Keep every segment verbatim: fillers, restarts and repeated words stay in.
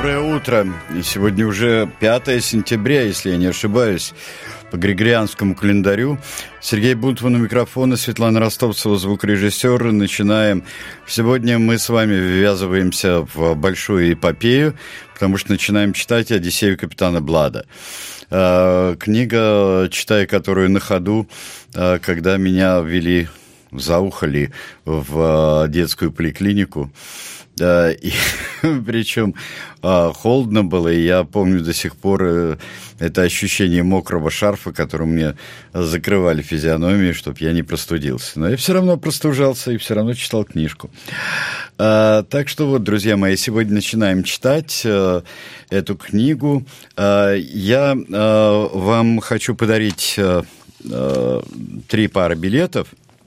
Доброе утро. И сегодня уже пятое сентября, если я не ошибаюсь, по григорианскому календарю. Сергей Бунтман у микрофона, Светлана Ростовцева, звукорежиссер. Начинаем. Сегодня мы с вами ввязываемся в большую эпопею, потому что начинаем читать «Одиссею капитана Блада». Книга, читая которую на ходу, когда меня ввели, заухали в детскую поликлинику. Да, и причем а, холодно было, и я помню до сих пор э, это ощущение мокрого шарфа, которым мне закрывали физиономию, чтобы я не простудился. Но я все равно простужался и все равно читал книжку. А, так что вот, друзья мои, сегодня начинаем читать а, эту книгу. А, я а, вам хочу подарить а, а, три пары билетов.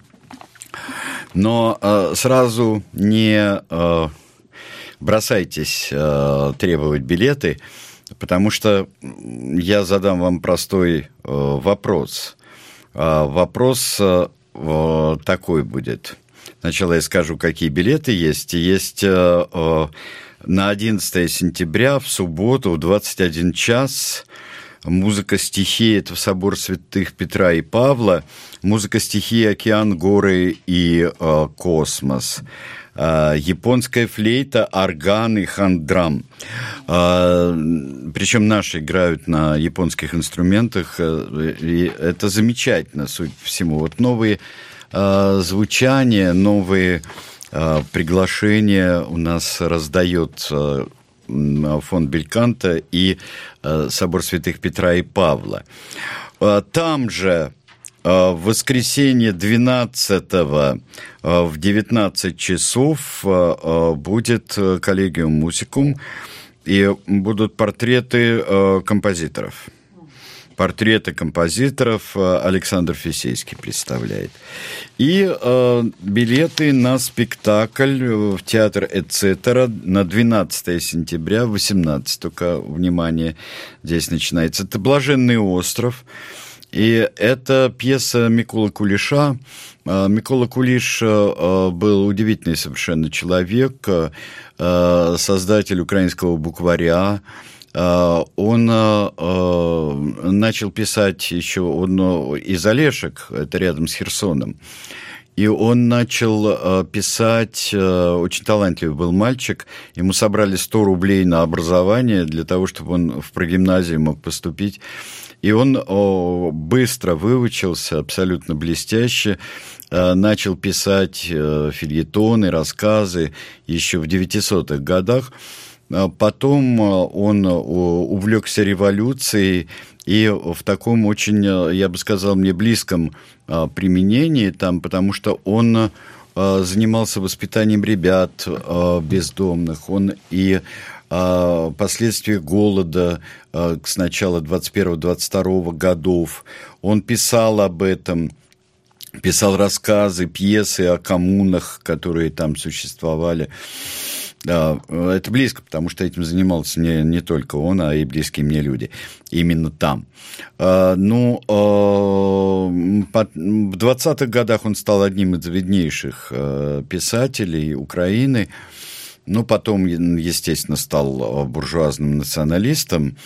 Но э, сразу не э, бросайтесь э, требовать билеты, потому что я задам вам простой э, вопрос. Э, вопрос э, такой будет. Сначала я скажу, какие билеты есть. Есть э, э, на одиннадцатое сентября в субботу в двадцать один час музыка стихии, это в собор святых Петра и Павла. Музыка стихии «Океан, горы и э, космос». Э, японская флейта, орган и хандрам. Э, причем наши играют на японских инструментах. Э, и это замечательно, судя по всему. Вот новые э, звучания, новые э, приглашения у нас раздает э, фонд Бельканто и э, собор святых Петра и Павла. Э, там же э, в воскресенье двенадцатого э, в девятнадцать часов э, будет коллегиум мусикум, и будут портреты э, композиторов. Портреты композиторов Александр Фисейский представляет. И э, билеты на спектакль в театр «Эцетера» на двенадцатое сентября в восемнадцать. Только, внимание, здесь начинается. Это «Блаженный остров». И это пьеса Миколы Кулиша. Микола Кулиш был удивительный совершенно человек, создатель украинского букваря. Он начал писать еще он из Олешек, это рядом с Херсоном, и он начал писать, очень талантливый был мальчик, ему собрали сто рублей на образование для того, чтобы он в прогимназию мог поступить, и он быстро выучился, абсолютно блестяще, начал писать фельетоны, рассказы еще в девятисотых годах. Потом он увлекся революцией, и в таком очень, я бы сказал, мне близком применении, там, потому что он занимался воспитанием ребят бездомных, он и последствия голода с начала двадцать первого - двадцать второго годов, он писал об этом, писал рассказы, пьесы о коммунах, которые там существовали. Да, это близко, потому что этим занимался не, не только он, а и близкие мне люди. Именно там. Ну, в двадцатых годах он стал одним из виднейших писателей Украины. Ну, потом, естественно, стал буржуазным националистом.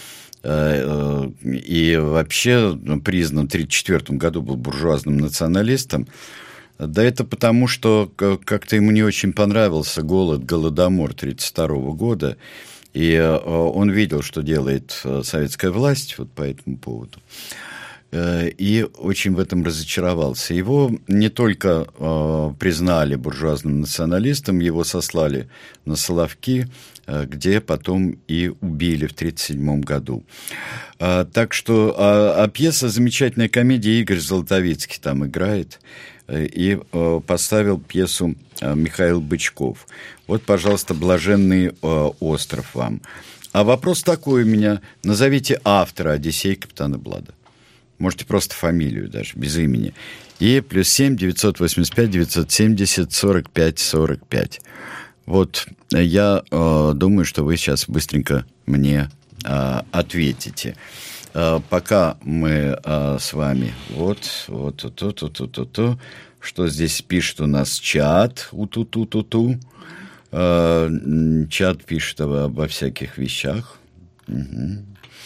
И вообще признан в тридцать четвёртом году был буржуазным националистом. Да это потому, что как-то ему не очень понравился голод, голодомор тридцать второго года, и он видел, что делает советская власть вот по этому поводу, и очень в этом разочаровался. Его не только признали буржуазным националистом, его сослали на Соловки, где потом и убили в тридцать седьмом году. Так что, а, а пьеса «Замечательная комедия», Игорь Золотовицкий там играет, и э, поставил пьесу э, Михаил Бычков. Вот, пожалуйста, «Блаженный э, остров» вам. А вопрос такой у меня. Назовите автора «Одиссеи капитана Блада». Можете просто фамилию даже, без имени. И плюс семь девятьсот восемьдесят пять девятьсот семьдесят сорок пять сорок пять. Вот я э, думаю, что вы сейчас быстренько мне э, ответите. Пока мы а, с вами, вот, вот, тут, тут, тут, тут, тут, что здесь пишет у нас чат, у-ту-ту-ту-ту, Чат пишет обо всяких вещах. Угу.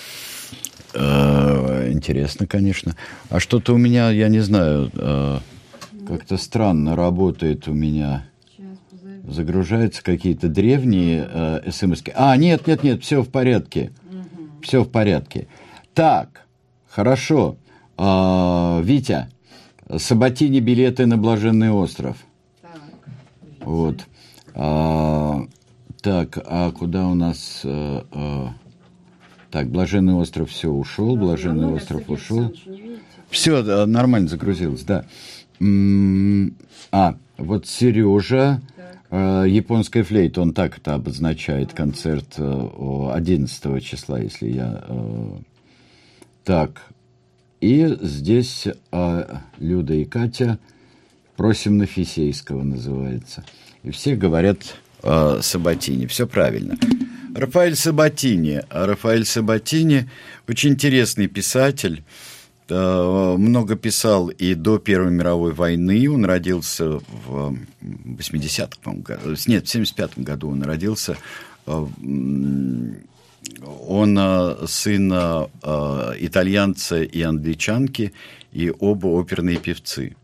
Интересно, конечно. А что-то у меня, я не знаю, как-то странно работает у меня. Загружаются какие-то древние э, смс-ки. А, нет, нет, нет, все в порядке. Угу. Все в порядке. Так, хорошо. А, Витя, Сабатини билеты на Блаженный остров. Так, вот. А, так, а куда у нас... А, а, так, Блаженный остров все ушел, Блаженный ну, остров ушел. Все, нормально загрузилось, да. М-м- а, вот Сережа... Японская флейта, он так это обозначает, концерт одиннадцатого числа, если я... Так, и здесь Люда и Катя «Просим на Фисейского» называется. И все говорят Сабатини, все правильно. Рафаэль Сабатини. Рафаэль Сабатини очень интересный писатель. Много писал и до Первой мировой войны. Он родился в восьмидесятом году. Нет, в семьдесят пятом году он родился. Он сын итальянца и англичанки, и оба оперные певцы.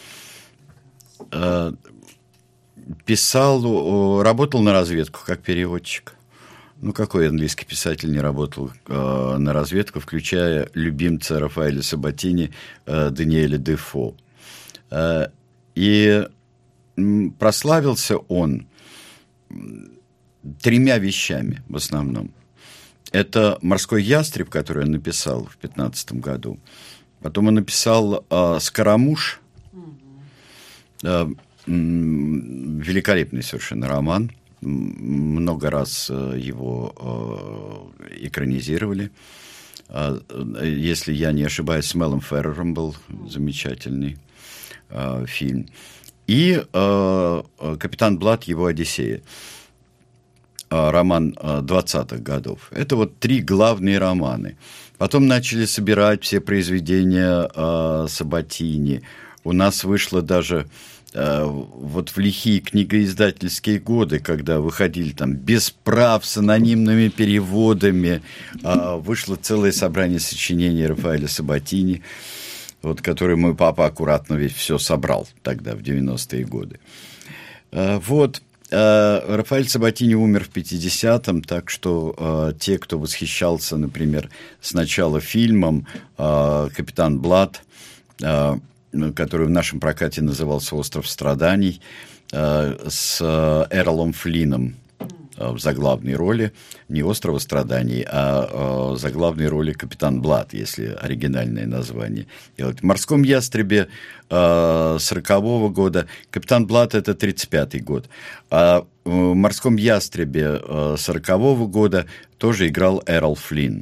Писал, работал на разведку как переводчик. Ну, какой английский писатель не работал э, на разведку, включая любимца Рафаэля Сабатини э, Даниэля Дефо. Э, и м, прославился он тремя вещами в основном. Это «Морской ястреб», который он написал в пятнадцатом году. Потом он написал э, «Скоромуш». Э, м, великолепный совершенно роман. Много раз его экранизировали. Если я не ошибаюсь, с Мелом Феррером был замечательный фильм. И «Капитан Блад. Его Одиссея». Роман двадцатых годов. Это вот три главные романы. Потом начали собирать все произведения Сабатини. У нас вышло даже... вот в лихие книгоиздательские годы, когда выходили там без прав, с анонимными переводами, вышло целое собрание сочинений Рафаэля Сабатини, вот, который мой папа аккуратно ведь все собрал тогда, в девяностые годы. Вот. Рафаэль Сабатини умер в пятидесятом, так что те, кто восхищался, например, сначала фильмом «Капитан Блад», который в нашем прокате назывался «Остров страданий», с Эрлом Флином в заглавной роли, не «Острова страданий», а заглавной роли «Капитан Блад», если оригинальное название делать. В «Морском ястребе» сорокового года, «Капитан Блад» — это тридцать пятый год, а в «Морском ястребе» сорокового года тоже играл Эрл Флин.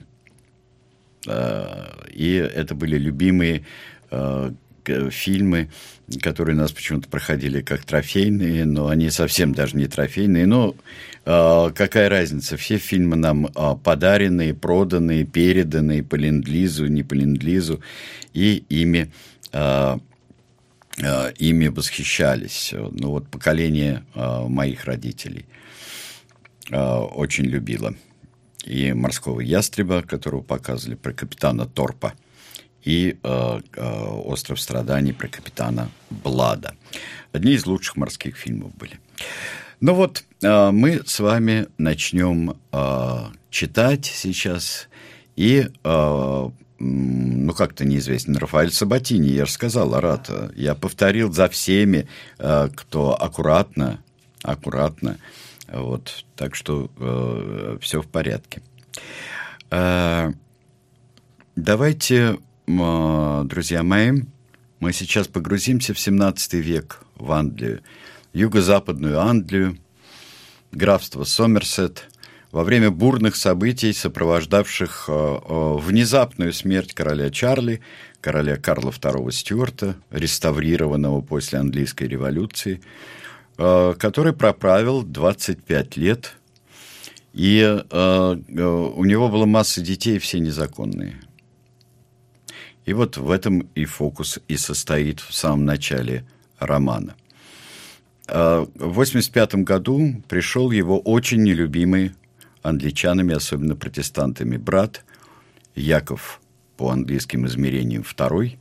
И это были любимые фильмы, которые у нас почему-то проходили как трофейные, но они совсем даже не трофейные. Но э, какая разница? Все фильмы нам э, подаренные, проданные, переданные по ленд-лизу, не по ленд-лизу, и ими, э, э, ими восхищались. Ну вот поколение э, моих родителей э, очень любило и «Морского ястреба», которого показывали, про капитана Торпа, и э, э, «Остров страданий» про капитана Блада. Одни из лучших морских фильмов были. Ну вот, э, мы с вами начнем э, читать сейчас. И, э, ну, как-то неизвестен Рафаэль Сабатини, я же сказал, Арат, я повторил за всеми, э, кто аккуратно, аккуратно. Вот, так что э, все в порядке. Э, давайте... Друзья мои, мы сейчас погрузимся в семнадцатый век в Англию, юго-западную Англию, графство Сомерсет, во время бурных событий, сопровождавших внезапную смерть короля Чарли, короля Карла второго Стюарта, реставрированного после английской революции, который проправил двадцать пять лет, и у него была масса детей, все незаконные. И вот в этом и фокус и состоит в самом начале романа. в восемьдесят пятом году пришел его очень нелюбимый англичанами, особенно протестантами, брат Яков, по английским измерениям второй,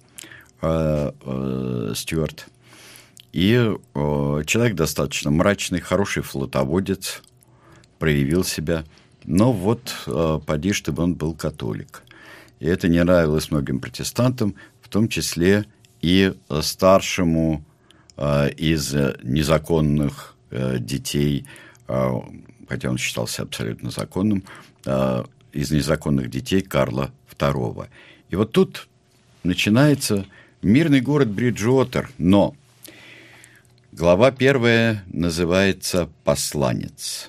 Стюарт. И человек достаточно мрачный, хороший флотоводец, проявил себя. Но вот, поди ж ты, он был католик. И это не нравилось многим протестантам, в том числе и старшему из незаконных детей, хотя он считался абсолютно законным, из незаконных детей Карла второго. И вот тут начинается мирный город Бриджуотер, но глава первая называется «Посланец».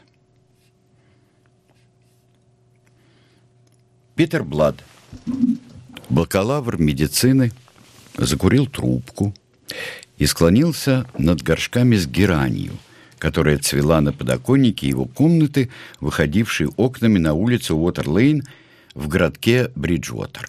Питер Блад, бакалавр медицины, закурил трубку и склонился над горшками с геранью, которая цвела на подоконнике его комнаты, выходившей окнами на улицу Уотер-Лейн в городке Бриджуотер.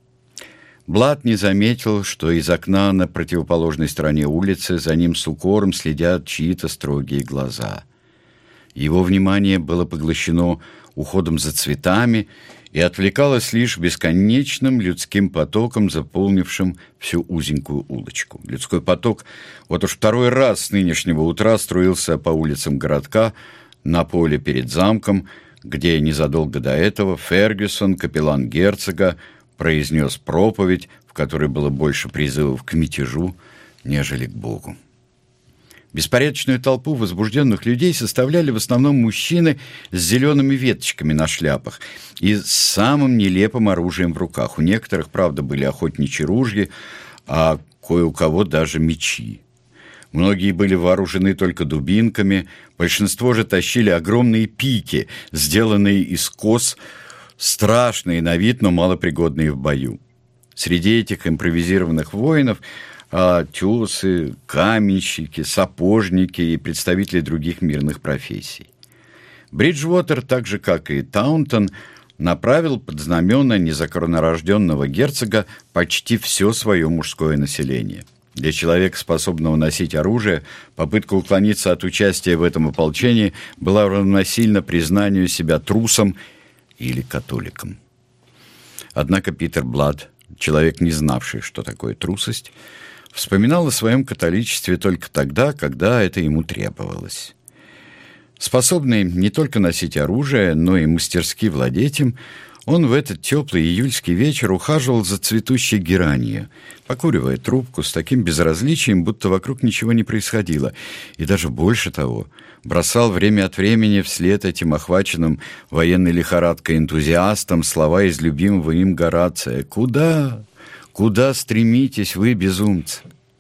Блад не заметил, что из окна на противоположной стороне улицы за ним с укором следят чьи-то строгие глаза. Его внимание было поглощено уходом за цветами и отвлекалось лишь бесконечным людским потоком, заполнившим всю узенькую улочку. Людской поток вот уж второй раз с нынешнего утра струился по улицам городка на поле перед замком, где незадолго до этого Фергюсон, капеллан герцога, произнес проповедь, в которой было больше призывов к мятежу, нежели к Богу. Беспорядочную толпу возбужденных людей составляли в основном мужчины с зелеными веточками на шляпах и с самым нелепым оружием в руках. У некоторых, правда, были охотничьи ружья, а кое у кого даже мечи. Многие были вооружены только дубинками, большинство же тащили огромные пики, сделанные из кос, страшные на вид, но малопригодные в бою. Среди этих импровизированных воинов а тёсы, каменщики, сапожники и представители других мирных профессий. Бриджуотер, так же как и Таунтон, направил под знамена незаконнорожденного герцога почти все свое мужское население. Для человека, способного носить оружие, попытка уклониться от участия в этом ополчении была равносильна признанию себя трусом или католиком. Однако Питер Блад, человек, не знавший, что такое трусость, вспоминал о своем католичестве только тогда, когда это ему требовалось. Способный не только носить оружие, но и мастерски владеть им, он в этот теплый июльский вечер ухаживал за цветущей геранью, покуривая трубку с таким безразличием, будто вокруг ничего не происходило, и даже больше того, бросал время от времени вслед этим охваченным военной лихорадкой энтузиастам слова из любимого им Горация: «Куда? Куда стремитесь вы, безумцы?»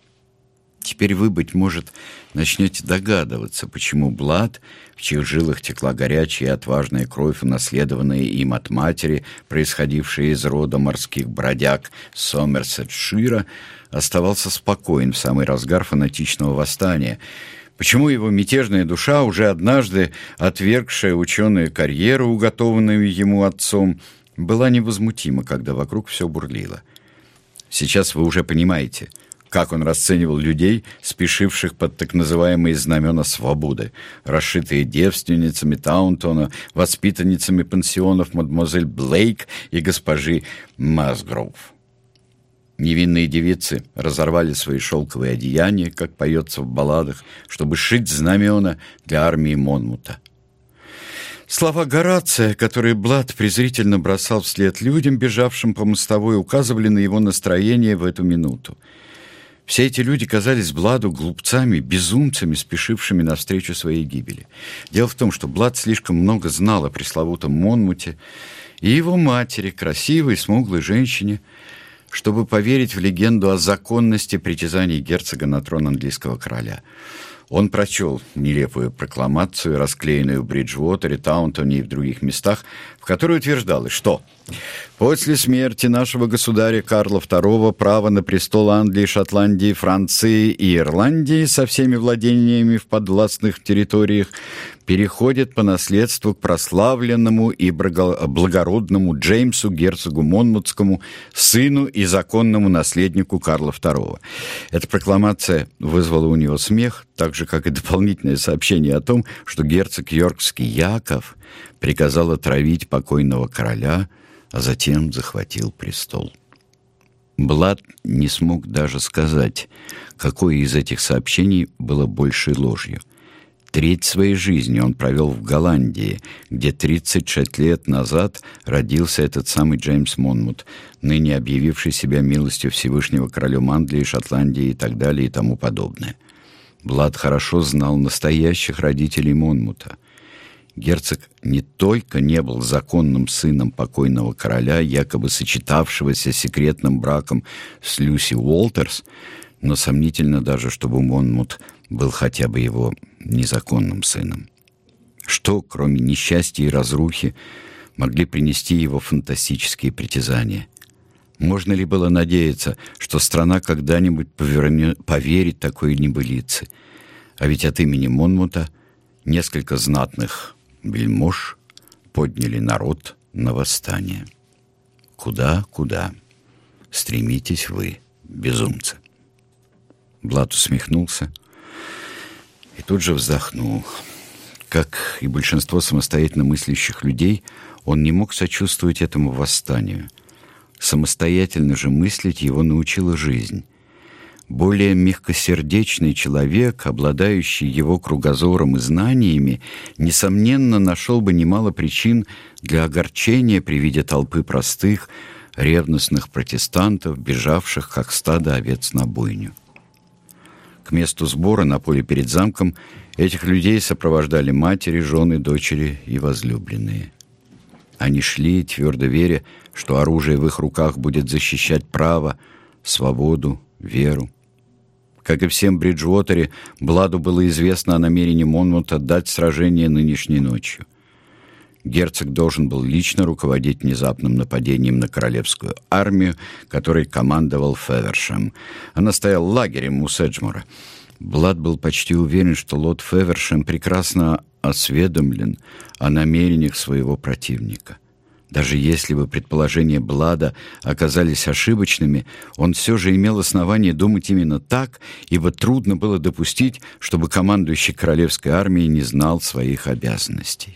Теперь вы, быть может, начнете догадываться, почему Блад, в чьих жилах текла горячая и отважная кровь, унаследованная им от матери, происходившая из рода морских бродяг Сомерсетшира, оставался спокоен в самый разгар фанатичного восстания. Почему его мятежная душа, уже однажды отвергшая ученую карьеру, уготованную ему отцом, была невозмутима, когда вокруг все бурлило. Сейчас вы уже понимаете, как он расценивал людей, спешивших под так называемые знамена свободы, расшитые девственницами Таунтона, воспитанницами пансионов мадемуазель Блейк и госпожи Масгроув. Невинные девицы разорвали свои шелковые одеяния, как поется в балладах, чтобы шить знамена для армии Монмута. Слова Горация, которые Блад презрительно бросал вслед людям, бежавшим по мостовой, указывали на его настроение в эту минуту. Все эти люди казались Бладу глупцами, безумцами, спешившими навстречу своей гибели. Дело в том, что Блад слишком много знал о пресловутом Монмуте и его матери, красивой, смуглой женщине, чтобы поверить в легенду о законности притязаний герцога на трон английского короля. Он прочел нелепую прокламацию, расклеенную в Бриджуотере, Таунтоне и в других местах, в которой утверждалось, что после смерти нашего государя Карла второго право на престол Англии, Шотландии, Франции и Ирландии со всеми владениями в подвластных территориях переходит по наследству к прославленному и благородному Джеймсу, герцогу Монмутскому, сыну и законному наследнику Карла второго. Эта прокламация вызвала у него смех, так же, как и дополнительное сообщение о том, что герцог Йоркский Яков приказал отравить покойного короля, а затем захватил престол. Блад не смог даже сказать, какое из этих сообщений было большей ложью. Треть своей жизни он провел в Голландии, где тридцать шесть лет назад родился этот самый Джеймс Монмут, ныне объявивший себя милостью Всевышнего королем Англии, Шотландии и так далее и тому подобное. Блад хорошо знал настоящих родителей Монмута. Герцог не только не был законным сыном покойного короля, якобы сочетавшегося секретным браком с Люси Уолтерс, но сомнительно даже, чтобы Монмут был хотя бы его незаконным сыном. Что, кроме несчастья и разрухи, могли принести его фантастические притязания? Можно ли было надеяться, что страна когда-нибудь поверне... поверит такой небылице? А ведь от имени Монмута несколько знатных вельмож подняли народ на восстание. Куда, куда? Стремитесь вы, безумцы. Блад усмехнулся и тут же вздохнул. Как и большинство самостоятельно мыслящих людей, он не мог сочувствовать этому восстанию. Самостоятельно же мыслить его научила жизнь. Более мягкосердечный человек, обладающий его кругозором и знаниями, несомненно, нашел бы немало причин для огорчения при виде толпы простых, ревностных протестантов, бежавших, как стадо овец на бойню. К месту сбора на поле перед замком этих людей сопровождали матери, жены, дочери и возлюбленные. Они шли, твердо веря, что оружие в их руках будет защищать право, свободу, веру. Как и всем в Бриджуотере, Бладу было известно о намерении Монмута дать сражение нынешней ночью. Герцог должен был лично руководить внезапным нападением на королевскую армию, которой командовал Февершем. Она стояла лагерем у Седжмора. Блад был почти уверен, что лорд Февершем прекрасно осведомлен о намерениях своего противника. Даже если бы предположения Блада оказались ошибочными, он все же имел основание думать именно так, ибо трудно было допустить, чтобы командующий королевской армией не знал своих обязанностей.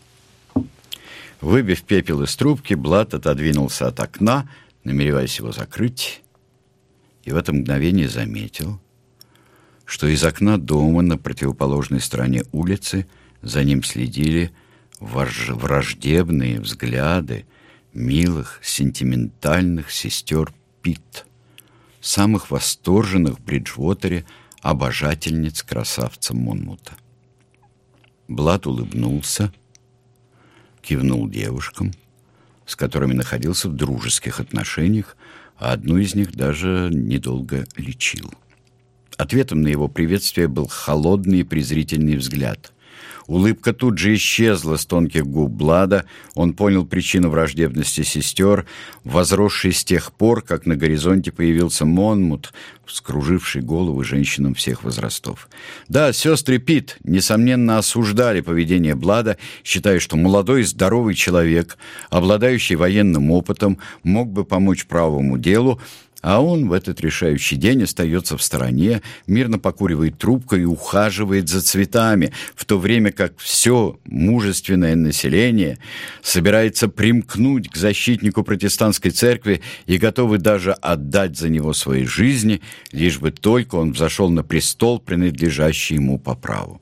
Выбив пепел из трубки, Блад отодвинулся от окна, намереваясь его закрыть, и в это мгновение заметил, что из окна дома на противоположной стороне улицы за ним следили враждебные взгляды милых, сентиментальных сестер Питт, самых восторженных в Бриджуотере обожательниц красавца Монмута. Блад улыбнулся, кивнул девушкам, с которыми находился в дружеских отношениях, а одну из них даже недолго лечил. Ответом на его приветствие был холодный и презрительный взгляд. Улыбка тут же исчезла с тонких губ Блада. Он понял причину враждебности сестер, возросшей с тех пор, как на горизонте появился Монмут, вскруживший головы женщинам всех возрастов. Да, сестры Питт, несомненно, осуждали поведение Блада, считая, что молодой и здоровый человек, обладающий военным опытом, мог бы помочь правому делу, а он в этот решающий день остается в стороне, мирно покуривает трубку и ухаживает за цветами, в то время как все мужественное население собирается примкнуть к защитнику протестантской церкви и готовы даже отдать за него свои жизни, лишь бы только он взошел на престол, принадлежащий ему по праву.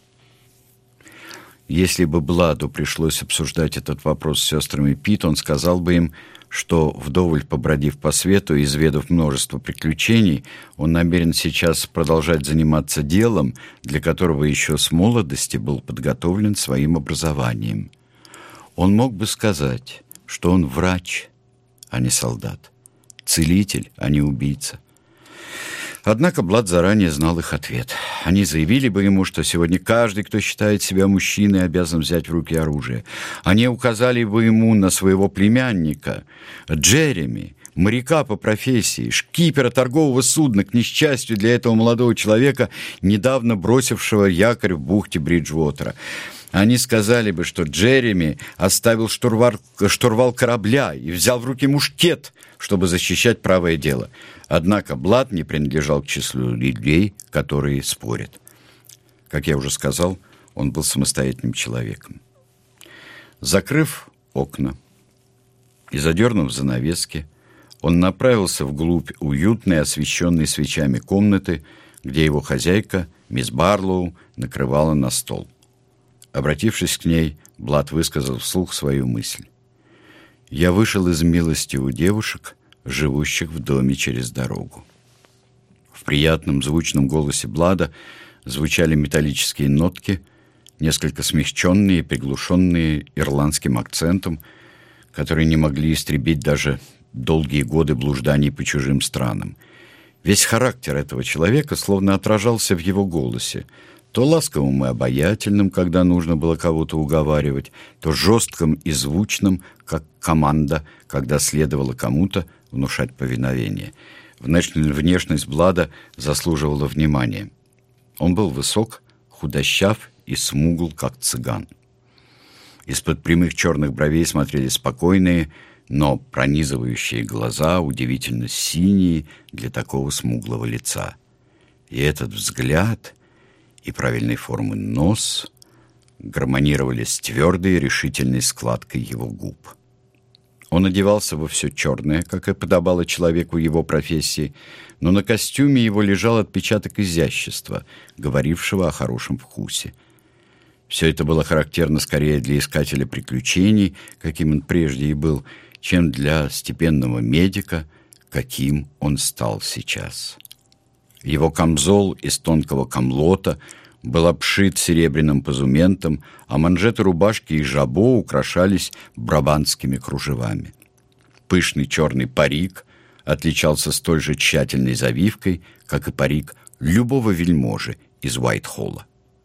Если бы Бладу пришлось обсуждать этот вопрос с сестрами Питт, он сказал бы им, что, вдоволь побродив по свету и изведав множество приключений, он намерен сейчас продолжать заниматься делом, для которого еще с молодости был подготовлен своим образованием. Он мог бы сказать, что он врач, а не солдат, целитель, а не убийца. Однако Блад заранее знал их ответ. Они заявили бы ему, что сегодня каждый, кто считает себя мужчиной, обязан взять в руки оружие. Они указали бы ему на своего племянника, Джереми, моряка по профессии, шкипера торгового судна, к несчастью для этого молодого человека, недавно бросившего якорь в бухте Бриджвотера. Они сказали бы, что Джереми оставил штурвал, штурвал корабля и взял в руки мушкет, чтобы защищать правое дело. Однако Блад не принадлежал к числу людей, которые спорят. Как я уже сказал, он был самостоятельным человеком. Закрыв окна и задернув занавески, он направился вглубь уютной, освещенной свечами комнаты, где его хозяйка, мисс Барлоу, накрывала на стол. Обратившись к ней, Блад высказал вслух свою мысль. «Я вышел из милости у девушек, живущих в доме через дорогу». В приятном звучном голосе Блада звучали металлические нотки, несколько смягченные и приглушенные ирландским акцентом, которые не могли истребить даже долгие годы блужданий по чужим странам. Весь характер этого человека словно отражался в его голосе, то ласковым и обаятельным, когда нужно было кого-то уговаривать, то жестким и звучным, как команда, когда следовало кому-то внушать повиновение. Внешность Блада заслуживала внимания. Он был высок, худощав и смугл, как цыган. Из-под прямых черных бровей смотрели спокойные, но пронизывающие глаза, удивительно синие для такого смуглого лица. И этот взгляд и правильной формы нос гармонировали с твердой и решительной складкой его губ. Он одевался во все черное, как и подобало человеку его профессии, но на костюме его лежал отпечаток изящества, говорившего о хорошем вкусе. Все это было характерно скорее для искателя приключений, каким он прежде и был, чем для степенного медика, каким он стал сейчас. Его камзол из тонкого камлота был обшит серебряным позументом, а манжеты рубашки и жабо украшались брабантскими кружевами. Пышный черный парик отличался столь же тщательной завивкой, как и парик любого вельможи из Уайтхолла.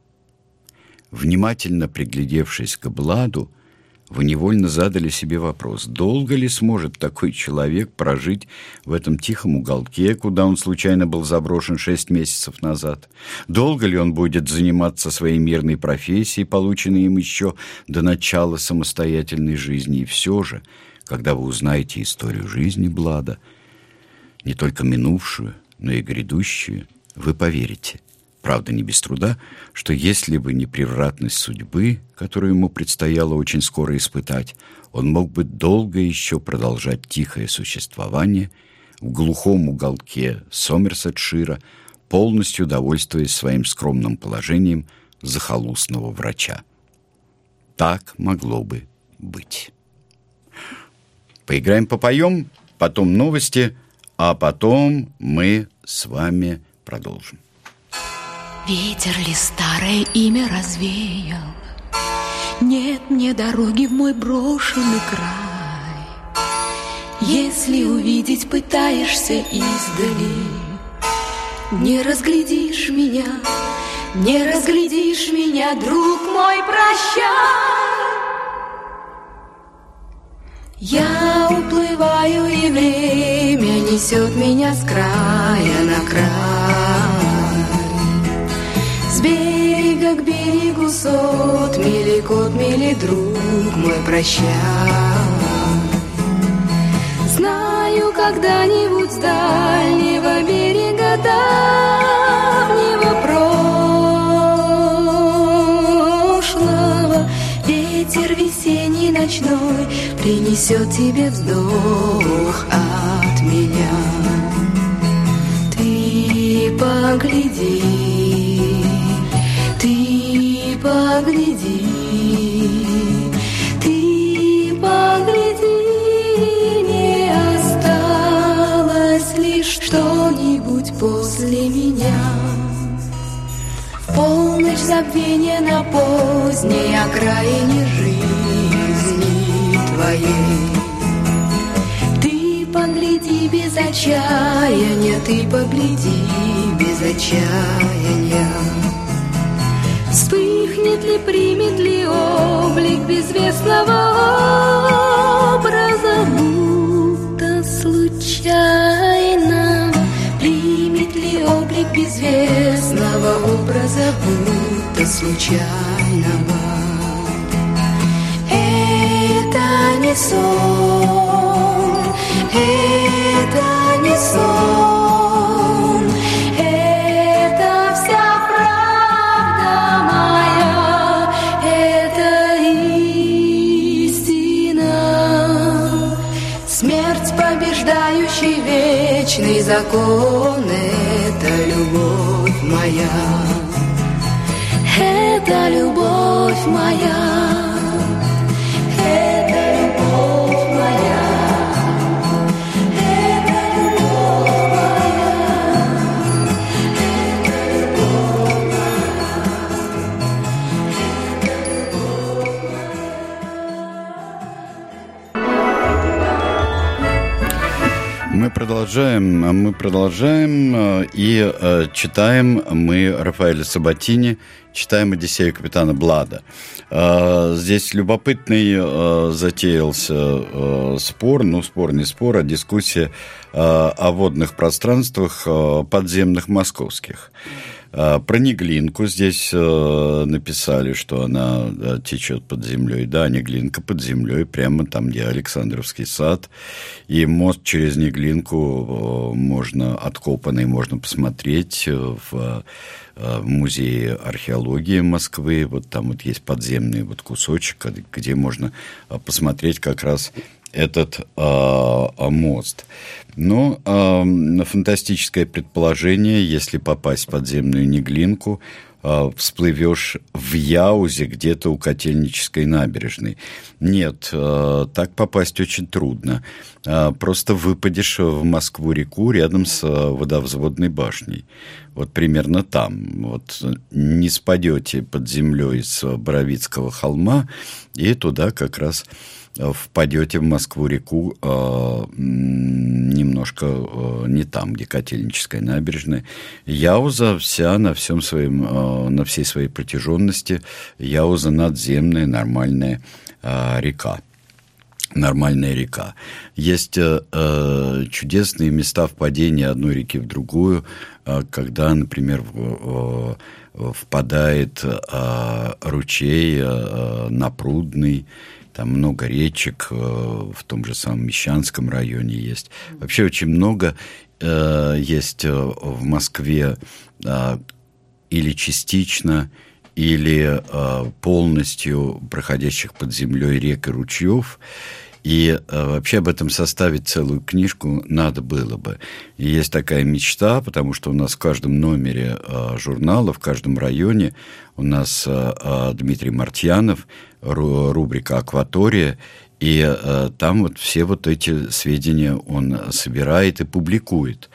Внимательно приглядевшись к Бладу, вы невольно задали себе вопрос, долго ли сможет такой человек прожить в этом тихом уголке, куда он случайно был заброшен шесть месяцев назад? Долго ли он будет заниматься своей мирной профессией, полученной им еще до начала самостоятельной жизни? И все же, когда вы узнаете историю жизни Блада, не только минувшую, но и грядущую, вы поверите, правда, не без труда, что если бы не превратность судьбы, которую ему предстояло очень скоро испытать, он мог бы долго еще продолжать тихое существование в глухом уголке Сомерсетшира, полностью довольствуясь своим скромным положением захолустного врача. Так могло бы быть. Поиграем, попоем, потом новости, а потом мы с вами продолжим. Ветер ли старое имя развеял? Нет мне дороги в мой брошенный край. Если увидеть пытаешься издали, не разглядишь меня, не разглядишь меня, друг мой, прощай. Я уплываю, и время несет меня с края на край. С берега к берегу сот мили, кот мили, друг мой, прощай. Знаю, когда-нибудь с дальнего берега давнего прошлого ветер весенний ночной принесет тебе вздох от меня. Ты погляди, ты погляди, ты погляди, не осталось лишь что-нибудь после меня. В полночь забвения на поздней окраине жизни твоей. Ты погляди без отчаяния, ты погляди без отчаяния. Вспыхнет ли, примет ли облик безвестного образа, будто случайно? миг безвестного образа, будто случайного. Это не сон, это не сон, это вся правда моя, это истина. Смерть, побеждающий вечный закон, это любовь моя, это любовь моя. Мы продолжаем, мы продолжаем и э, читаем мы Рафаэля Сабатини, читаем «Одиссею капитана Блада». Э, здесь любопытный э, затеялся э, спор, ну, спор не спор, а дискуссия э, о водных пространствах э, подземных московских. Про Неглинку здесь э, написали, что она да, течет под землей. Да, Неглинка под землей, прямо там, где Александровский сад. И мост через Неглинку э, можно, откопанный, можно посмотреть в, э, в музее археологии Москвы. Вот там вот есть подземный вот кусочек, где можно посмотреть как раз этот э, мост. Но э, фантастическое предположение, если попасть в подземную Неглинку, э, всплывешь в Яузе где-то у Котельнической набережной. Нет, э, так попасть очень трудно. Э, просто выпадешь в Москву-реку рядом с э, водовзводной башней. Вот примерно там. Вот не спадете под землей с Боровицкого холма, и туда как раз впадете в Москву-реку э, немножко э, не там, где Котельническая набережная. Яуза вся на, всем своем, э, на всей своей протяженности, Яуза надземная, нормальная э, река. Нормальная река. Есть э, чудесные места впадения одной реки в другую, э, когда, например, в, э, впадает э, ручей э, Напрудный. Там много речек, в том же самом Мещанском районе есть. Вообще очень много э, есть в Москве э, или частично, или э, полностью проходящих под землей рек и ручьев. И э, вообще об этом составить целую книжку надо было бы. И есть такая мечта, потому что у нас в каждом номере э, журнала, в каждом районе у нас э, э, Дмитрий Мартьянов, ру, рубрика «Акватория», и э, там вот все вот эти сведения он собирает и публикует.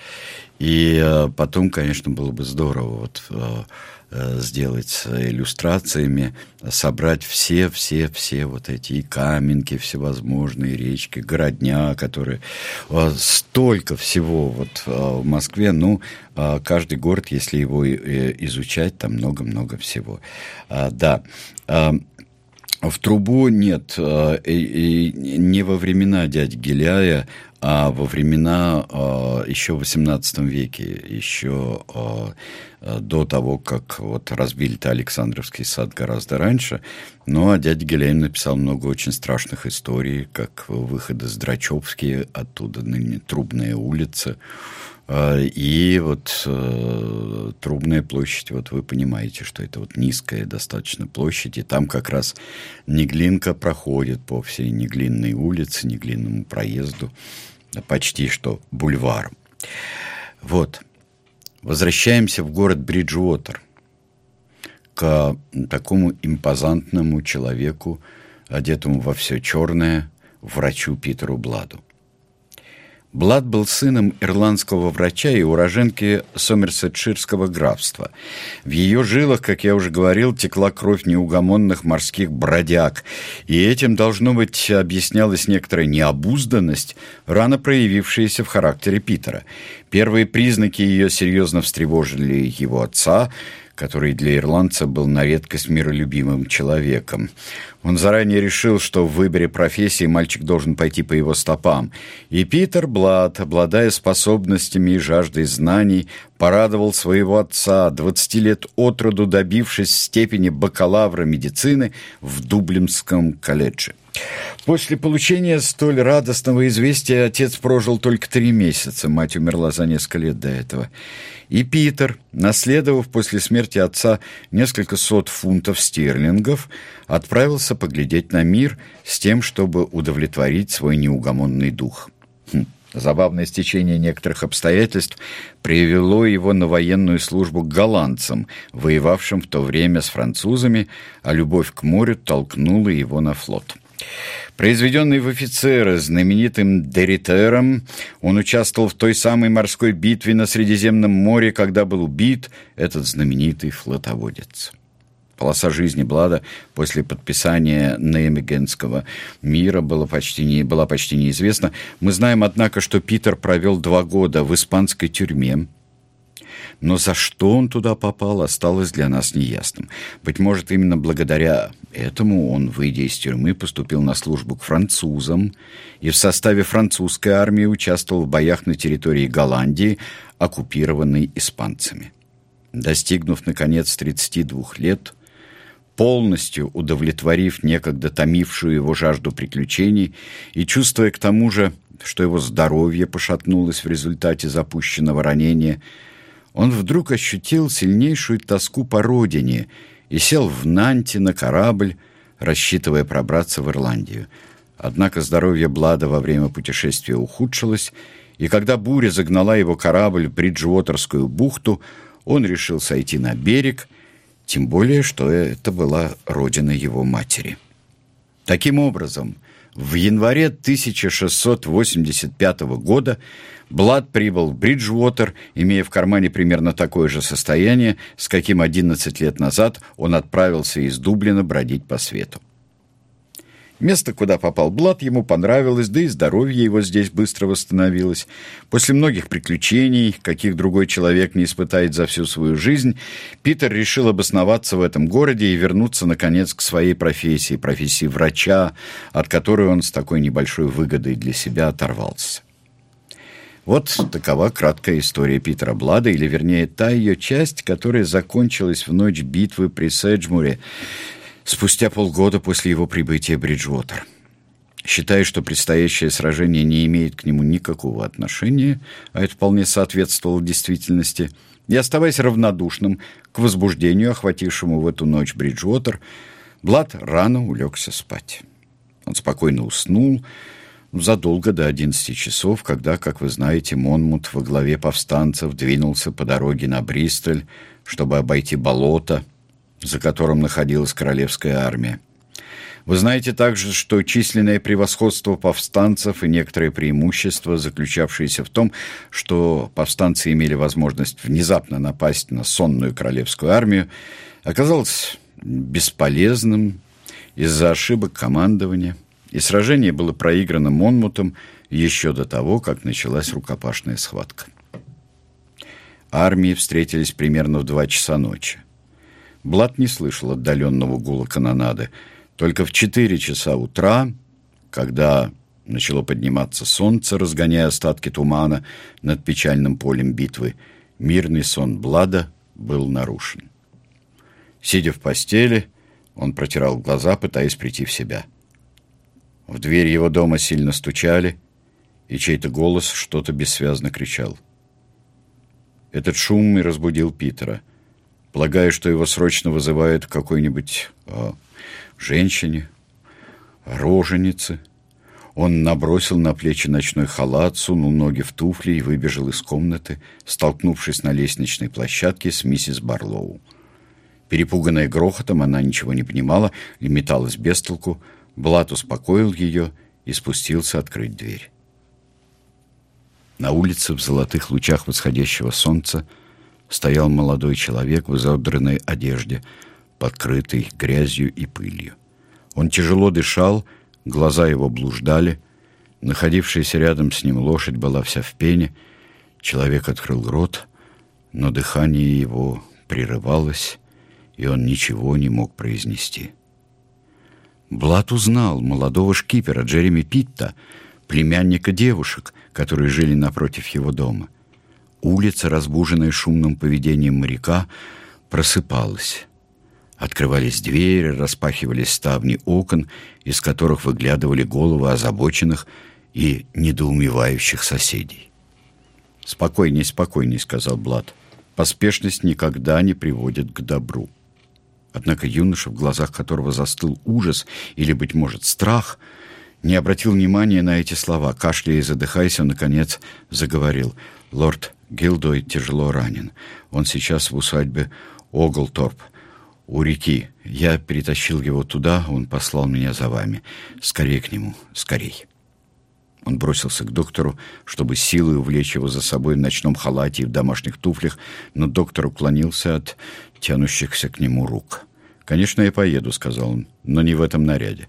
И э, потом, конечно, было бы здорово вот... Э, сделать с иллюстрациями, собрать все, все, все вот эти и каменки, всевозможные речки, городня, которые... Столько всего вот в Москве, ну, каждый город, если его изучать, там много-много всего. Да. В трубу нет, не во времена дяди Гиляя, а во времена э, еще в восемнадцатом веке, еще э, до того, как вот разбили-то Александровский сад гораздо раньше. Ну, а дядя Гиляй написал много очень страшных историй, как выходы с Драчевские, оттуда ныне Трубная улица. Э, и вот э, Трубная площадь, вот вы понимаете, что это вот низкая достаточно площадь, и там как раз Неглинка проходит по всей Неглинной улице, Неглинному проезду, почти что бульваром. Вот. Возвращаемся в город Бриджуотер, к такому импозантному человеку, одетому во все черное, врачу Питеру Бладу. Блад был сыном ирландского врача и уроженки Сомерсетширского графства. В ее жилах, как я уже говорил, текла кровь неугомонных морских бродяг, и этим, должно быть, объяснялась некоторая необузданность, рано проявившаяся в характере Питера. Первые признаки ее серьезно встревожили его отца, который для ирландца был на редкость миролюбимым человеком. Он заранее решил, что в выборе профессии мальчик должен пойти по его стопам. И Питер Блад, обладая способностями и жаждой знаний, порадовал своего отца, двадцати лет от роду добившись степени бакалавра медицины в Дублинском колледже. После получения столь радостного известия отец прожил только три месяца, мать умерла за несколько лет до этого. И Питер, наследовав после смерти отца несколько сот фунтов стерлингов, отправился поглядеть на мир с тем, чтобы удовлетворить свой неугомонный дух. Хм. Забавное стечение некоторых обстоятельств привело его на военную службу к голландцам, воевавшим в то время с французами, а любовь к морю толкнула его на флот. Произведенный в офицеры знаменитым Деритером, он участвовал в той самой морской битве на Средиземном море, когда был убит этот знаменитый флотоводец. Полоса жизни Блада после подписания Неймегенского мира была почти, не, была почти неизвестна. Мы знаем, однако, что Питер провел два года в испанской тюрьме, но за что он туда попал, осталось для нас неясным. Быть может, именно благодаря этому он, выйдя из тюрьмы, поступил на службу к французам и в составе французской армии участвовал в боях на территории Голландии, оккупированной испанцами. Достигнув, наконец, тридцати двух лет, полностью удовлетворив некогда томившую его жажду приключений и чувствуя к тому же, что его здоровье пошатнулось в результате запущенного ранения, он вдруг ощутил сильнейшую тоску по родине и сел в Нанте на корабль, рассчитывая пробраться в Ирландию. Однако здоровье Блада во время путешествия ухудшилось, и когда буря загнала его корабль в Бриджуотерскую бухту, он решил сойти на берег, тем более, что это была родина его матери. Таким образом, в январе тысяча шестьсот восемьдесят пятого года Блад прибыл в Бриджуотер, имея в кармане примерно такое же состояние, с каким одиннадцать лет назад он отправился из Дублина бродить по свету. Место, куда попал Блад, ему понравилось, да и здоровье его здесь быстро восстановилось. После многих приключений, каких другой человек не испытает за всю свою жизнь, Питер решил обосноваться в этом городе и вернуться, наконец, к своей профессии, профессии врача, от которой он с такой небольшой выгодой для себя оторвался. Вот такова краткая история Питера Блада, или, вернее, та ее часть, которая закончилась в ночь битвы при Седжмуре, спустя полгода после его прибытия в Бриджуотер. Считая, что предстоящее сражение не имеет к нему никакого отношения, а это вполне соответствовало действительности, и оставаясь равнодушным к возбуждению, охватившему в эту ночь Бриджуотер, Блад рано улегся спать. Он спокойно уснул задолго до одиннадцати часов, когда, как вы знаете, Монмут во главе повстанцев двинулся по дороге на Бристоль, чтобы обойти болото, за которым находилась королевская армия. Вы знаете также, что численное превосходство повстанцев и некоторые преимущества, заключавшиеся в том, что повстанцы имели возможность внезапно напасть на сонную королевскую армию, оказалось бесполезным из-за ошибок командования, и сражение было проиграно Монмутом еще до того, как началась рукопашная схватка. Армии встретились примерно в два часа ночи. Блад не слышал отдаленного гула канонады. Только в четыре часа утра, когда начало подниматься солнце, разгоняя остатки тумана над печальным полем битвы, мирный сон Блада был нарушен. Сидя в постели, он протирал глаза, пытаясь прийти в себя. В дверь его дома сильно стучали, и чей-то голос что-то бессвязно кричал. Этот шум и разбудил Питера, полагая, что его срочно вызывают к какой-нибудь э, женщине, роженице. Он набросил на плечи ночной халат, сунул ноги в туфли и выбежал из комнаты, столкнувшись на лестничной площадке с миссис Барлоу. Перепуганная грохотом, она ничего не понимала и металась без толку. Блад успокоил ее и спустился открыть дверь. На улице в золотых лучах восходящего солнца стоял молодой человек в изодранной одежде, подкрытой грязью и пылью. Он тяжело дышал, глаза его блуждали. Находившаяся рядом с ним лошадь была вся в пене. Человек открыл рот, но дыхание его прерывалось, и он ничего не мог произнести. Блад узнал молодого шкипера Джереми Питта, племянника девушек, которые жили напротив его дома. Улица, разбуженная шумным поведением моряка, просыпалась. Открывались двери, распахивались ставни окон, из которых выглядывали головы озабоченных и недоумевающих соседей. «Спокойней, спокойней», — сказал Блад. «Поспешность никогда не приводит к добру». Однако юноша, в глазах которого застыл ужас или, быть может, страх, не обратил внимания на эти слова. Кашляя и задыхаясь, он, наконец, заговорил. «Лорд Гилдой тяжело ранен. Он сейчас в усадьбе Оглторп у реки. Я перетащил его туда, он послал меня за вами. Скорее к нему, скорей». Он бросился к доктору, чтобы силой увлечь его за собой в ночном халате и в домашних туфлях, но доктор уклонился от тянущихся к нему рук. «Конечно, я поеду», — сказал он, — «но не в этом наряде».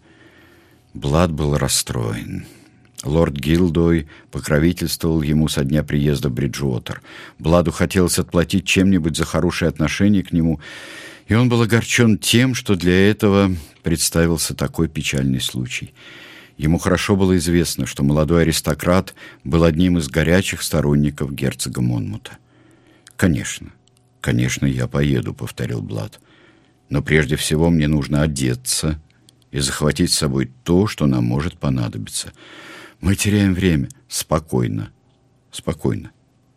Блад был расстроен. Лорд Гилдой покровительствовал ему со дня приезда в Бриджуотер. Бладу хотелось отплатить чем-нибудь за хорошее отношение к нему, и он был огорчен тем, что для этого представился такой печальный случай. Ему хорошо было известно, что молодой аристократ был одним из горячих сторонников герцога Монмута. «Конечно, конечно, я поеду», — повторил Блад. «Но прежде всего мне нужно одеться и захватить с собой то, что нам может понадобиться. Мы теряем время. Спокойно, спокойно.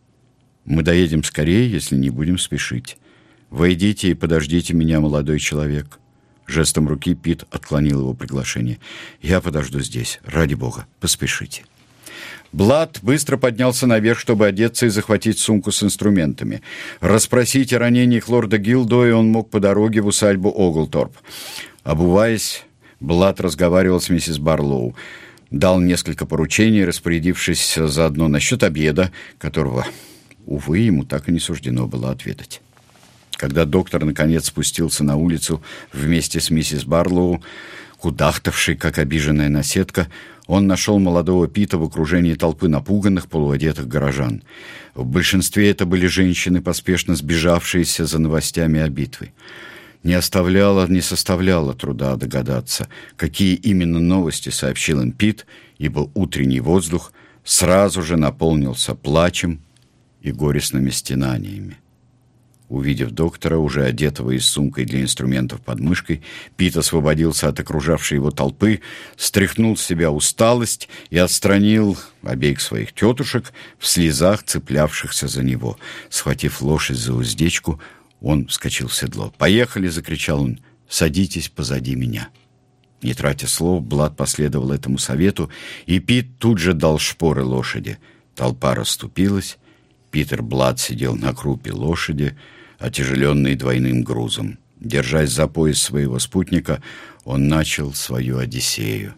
Мы доедем скорее, если не будем спешить. Войдите и подождите меня, молодой человек». Жестом руки Пит отклонил его приглашение. «Я подожду здесь. Ради бога, поспешите». Блад быстро поднялся наверх, чтобы одеться и захватить сумку с инструментами. Расспросить о ранениях лорда Гилдоя он мог по дороге в усадьбу Оглторп. Обуваясь, Блад разговаривал с миссис Барлоу. Дал несколько поручений, распорядившись заодно насчет обеда, которого, увы, ему так и не суждено было отведать. Когда доктор, наконец, спустился на улицу вместе с миссис Барлоу, кудахтавшей, как обиженная наседка, он нашел молодого Пита в окружении толпы напуганных, полуодетых горожан. В большинстве это были женщины, поспешно сбежавшиеся за новостями о битве. Не оставляло, не составляло труда догадаться, какие именно новости сообщил им Пит, ибо утренний воздух сразу же наполнился плачем и горестными стенаниями. Увидев доктора, уже одетого и с сумкой для инструментов под мышкой, Пит освободился от окружавшей его толпы, стряхнул с себя усталость и отстранил обеих своих тетушек, в слезах цеплявшихся за него. Схватив лошадь за уздечку, он вскочил в седло. «Поехали!» — закричал он. «Садитесь позади меня». Не тратя слов, Блад последовал этому совету, и Пит тут же дал шпоры лошади. Толпа расступилась. Питер Блад сидел на крупе лошади, отяжеленный двойным грузом. Держась за пояс своего спутника, он начал свою одиссею.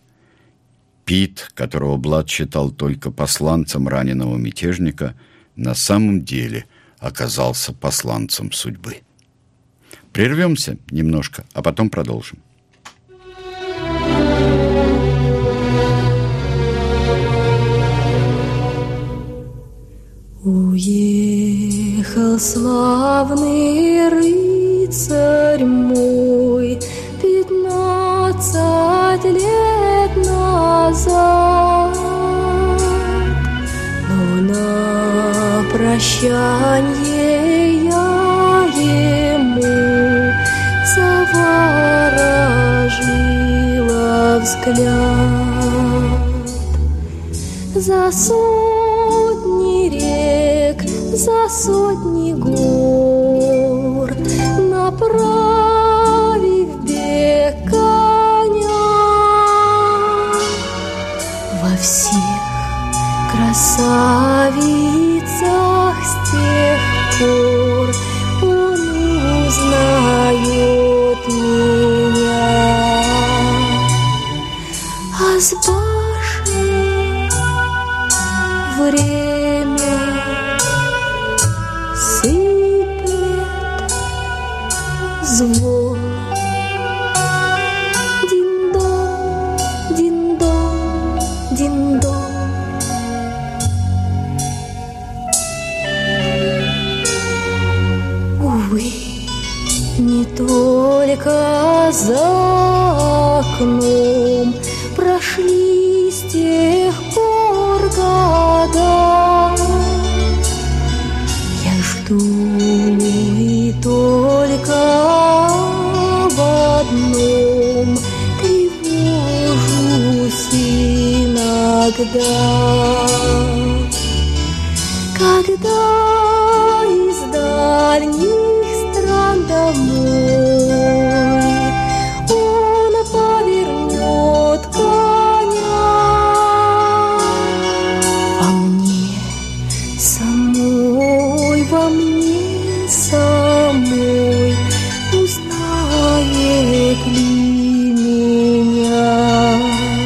Пит, которого Блад считал только посланцем раненого мятежника, на самом деле оказался посланцем судьбы. Прервемся немножко, а потом продолжим. Уехал славный рыцарь мой пятнадцать лет назад, но на прощанье я ему заворожила взгляд. За сотни рек, за сотни гор, направив бег коня, во всех красавицах с тех пор он узнает меня. А с башни время сыплет звон. Дин-дон, дин-дон, дин-дон. Увы, не только за окном прошли с тех пор года, когда, когда из дальних стран домой он повернет коня, во мне самой, во мне самой узнает ли меня,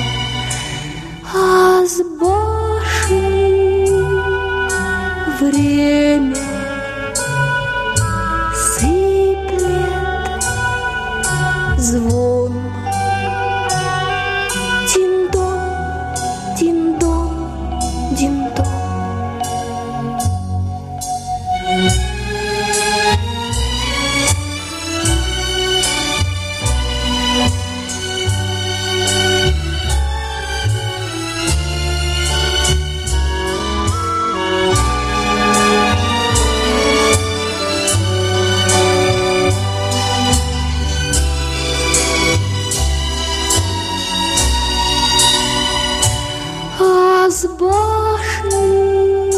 а с башни время сыплет звон. Дин-дон, дин-дон, дин-дон. С башни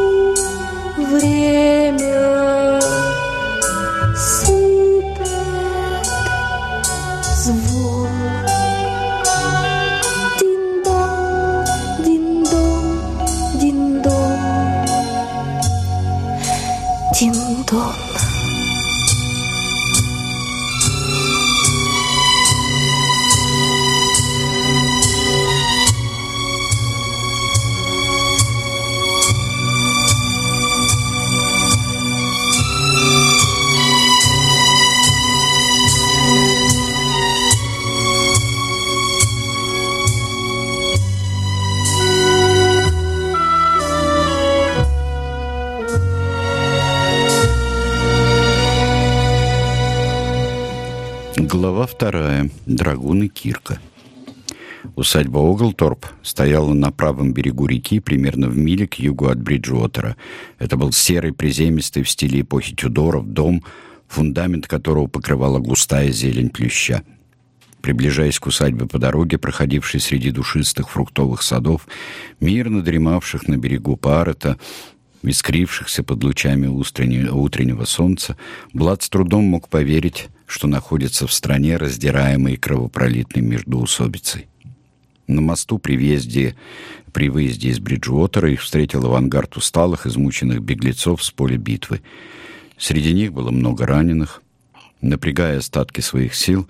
время сыпет звон. Дин-дон, дин-дон, дин-дон, дин-дон. Глава вторая. Драгун и Кирка. Усадьба Оглторп стояла на правом берегу реки, примерно в миле к югу от Бриджуотера. Это был серый, приземистый в стиле эпохи Тюдоров дом, фундамент которого покрывала густая зелень плюща. Приближаясь к усадьбе по дороге, проходившей среди душистых фруктовых садов, мирно дремавших на берегу Парета, искрившихся под лучами утреннего солнца, Блад с трудом мог поверить, что находится в стране, раздираемой кровопролитной междоусобицей. На мосту при въезде, при выезде из Бриджуотера их встретил авангард усталых, измученных беглецов с поля битвы. Среди них было много раненых. Напрягая остатки своих сил,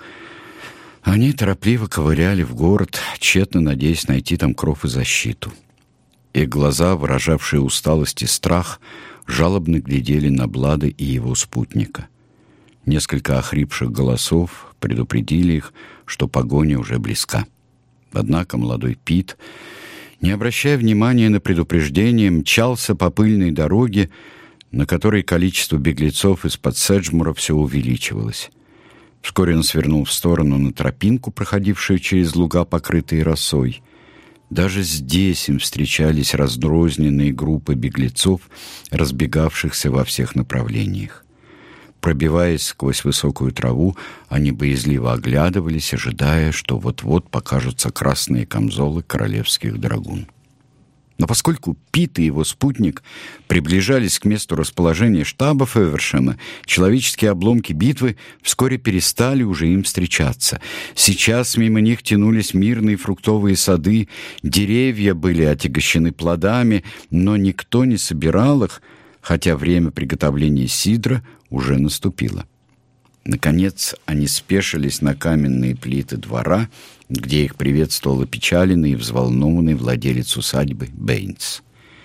они торопливо ковыряли в город, тщетно надеясь найти там кров и защиту. Их глаза, выражавшие усталость и страх, жалобно глядели на Блада и его спутника. Несколько охрипших голосов предупредили их, что погоня уже близка. Однако молодой Пит, не обращая внимания на предупреждение, мчался по пыльной дороге, на которой количество беглецов из-под Седжмура все увеличивалось. Вскоре он свернул в сторону на тропинку, проходившую через луга, покрытые росой. Даже здесь им встречались раздрозненные группы беглецов, разбегавшихся во всех направлениях. Пробиваясь сквозь высокую траву, они боязливо оглядывались, ожидая, что вот-вот покажутся красные камзолы королевских драгун. Но поскольку Пит и его спутник приближались к месту расположения штаба Февершема, человеческие обломки битвы вскоре перестали уже им встречаться. Сейчас мимо них тянулись мирные фруктовые сады, деревья были отягощены плодами, но никто не собирал их, хотя время приготовления сидра уже наступило. Наконец они спешились на каменные плиты двора, где их приветствовал опечаленный и взволнованный владелец усадьбы Бэйнс.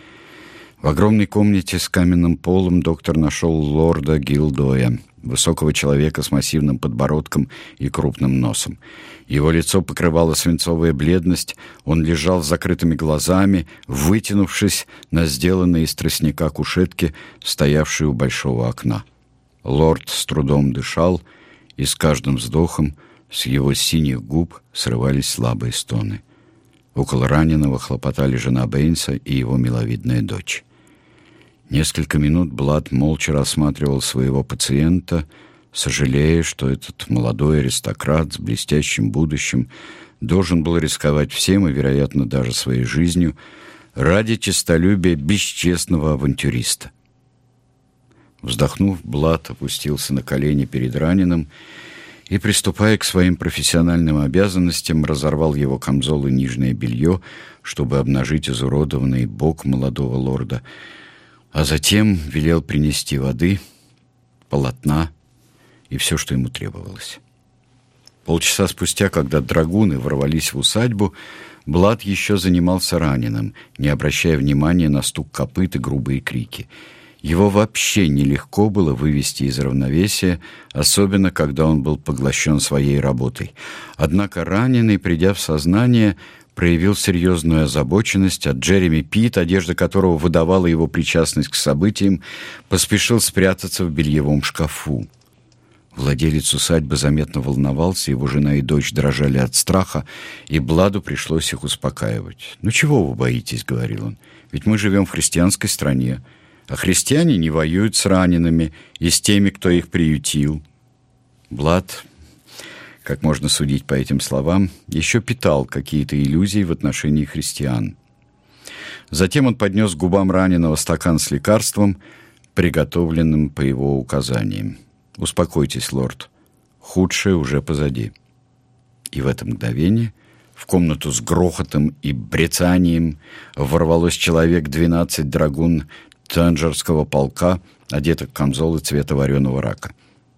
В огромной комнате с каменным полом доктор нашел лорда Гилдоя, высокого человека с массивным подбородком и крупным носом. Его лицо покрывала свинцовая бледность, он лежал с закрытыми глазами, вытянувшись на сделанной из тростника кушетке, стоявшей у большого окна. Лорд с трудом дышал, и с каждым вздохом с его синих губ срывались слабые стоны. Около раненого хлопотали жена Бэйнса и его миловидная дочь. Несколько минут Блад молча рассматривал своего пациента, сожалея, что этот молодой аристократ с блестящим будущим должен был рисковать всем и, вероятно, даже своей жизнью ради честолюбия бесчестного авантюриста. Вздохнув, Блад опустился на колени перед раненым и, приступая к своим профессиональным обязанностям, разорвал его камзол и нижнее белье, чтобы обнажить изуродованный бок молодого лорда, а затем велел принести воды, полотна и все, что ему требовалось. Полчаса спустя, когда драгуны ворвались в усадьбу, Блад еще занимался раненым, не обращая внимания на стук копыт и грубые крики. Его вообще нелегко было вывести из равновесия, особенно когда он был поглощен своей работой. Однако раненый, придя в сознание, проявил серьезную озабоченность, а Джереми Питт, одежда которого выдавала его причастность к событиям, поспешил спрятаться в бельевом шкафу. Владелец усадьбы заметно волновался, его жена и дочь дрожали от страха, и Бладу пришлось их успокаивать. «Ну чего вы боитесь?» — говорил он. «Ведь мы живем в христианской стране, а христиане не воюют с ранеными и с теми, кто их приютил». Блад, как можно судить по этим словам, еще питал какие-то иллюзии в отношении христиан. Затем он поднес к губам раненого стакан с лекарством, приготовленным по его указаниям. «Успокойтесь, лорд, худшее уже позади». И в это мгновение в комнату с грохотом и брецанием ворвалось человек двенадцать драгун Танжерского полка, одетых в камзолы цвета вареного рака.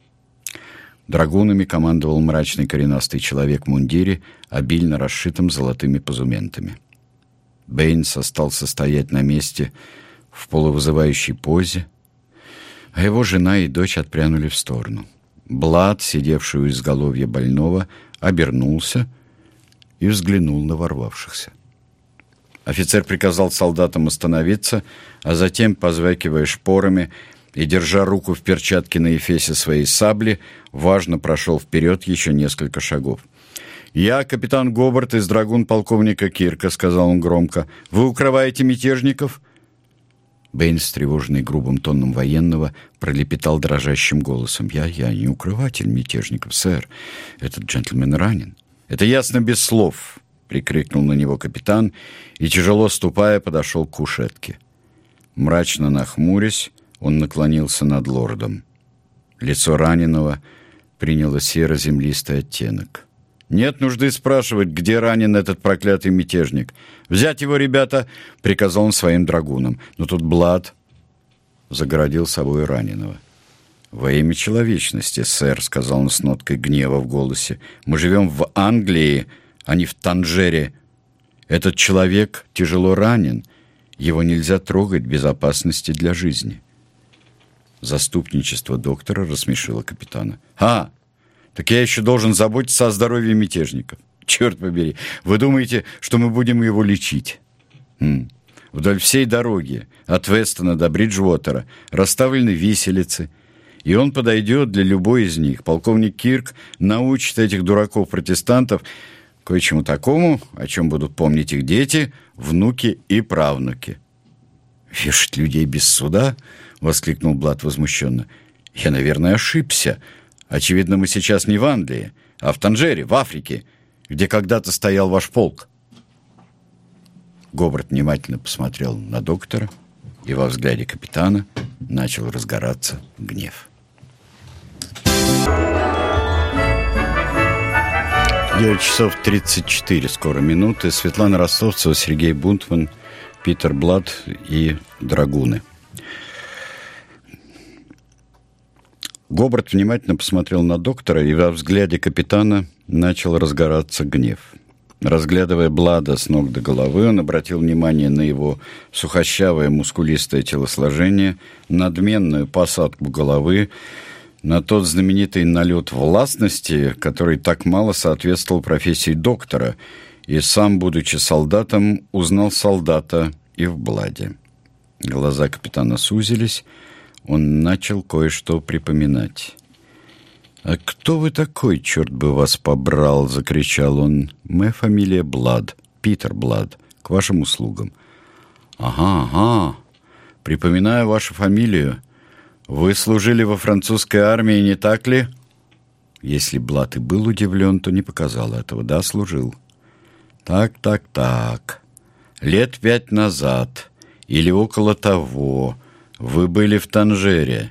Драгунами командовал мрачный коренастый человек в мундире, обильно расшитым золотыми позументами. Бэйнс остался стоять на месте в полувызывающей позе, а его жена и дочь отпрянули в сторону. Блад, сидевший у изголовья больного, обернулся и взглянул на ворвавшихся. Офицер приказал солдатам остановиться, а затем, позвякивая шпорами и держа руку в перчатке на эфесе своей сабли, важно прошел вперед еще несколько шагов. «Я капитан Гобарт из драгун полковника Кирка», — сказал он громко. «Вы укрываете мятежников?» Бэйнс, встревоженный грубым тоном военного, пролепетал дрожащим голосом. «Я, я не укрыватель мятежников, сэр. Этот джентльмен ранен». «Это ясно без слов», — прикрикнул на него капитан и, тяжело ступая, подошел к кушетке. Мрачно нахмурясь, он наклонился над лордом. Лицо раненого приняло серо-землистый оттенок. «Нет нужды спрашивать, где ранен этот проклятый мятежник. Взять его, ребята!» — приказал он своим драгунам. Но тут Блад загородил собой раненого. «Во имя человечности, сэр», — сказал он с ноткой гнева в голосе, — «мы живем в Англии, а не в Танжере. Этот человек тяжело ранен. Его нельзя трогать без опасности для жизни». Заступничество доктора рассмешило капитана. «А, так я еще должен заботиться о здоровье мятежников. Черт побери, вы думаете, что мы будем его лечить?» М. Вдоль всей дороги, от Вестона до Бриджуотера, расставлены виселицы, и он подойдет для любой из них. Полковник Кирк научит этих дураков-протестантов кое-чему такому, о чем будут помнить их дети, внуки и правнуки. «Вешать людей без суда?» — воскликнул Блад возмущенно. «Я, наверное, ошибся. Очевидно, мы сейчас не в Англии, а в Танжере, в Африке, где когда-то стоял ваш полк». Гобарт внимательно посмотрел на доктора, и во взгляде капитана начал разгораться гнев. девять часов тридцать четыре, скоро минуты. Светлана Ростовцева, Сергей Бунтман, Питер Блад и драгуны. Гобарт внимательно посмотрел на доктора, и во взгляде капитана начал разгораться гнев. Разглядывая Блада с ног до головы, он обратил внимание на его сухощавое мускулистое телосложение, надменную посадку головы, на тот знаменитый налет властности, который так мало соответствовал профессии доктора, и сам, будучи солдатом, узнал солдата и в Бладе. Глаза капитана сузились, он начал кое-что припоминать. «А кто вы такой, черт бы вас побрал?» — закричал он. «Моя фамилия Блад, Питер Блад, к вашим услугам». «Ага, ага, припоминаю вашу фамилию. Вы служили во французской армии, не так ли?» Если Блад и был удивлен, то не показал этого. «Да, служил». Так, так, так. Лет пять назад или около того вы были в Танжере.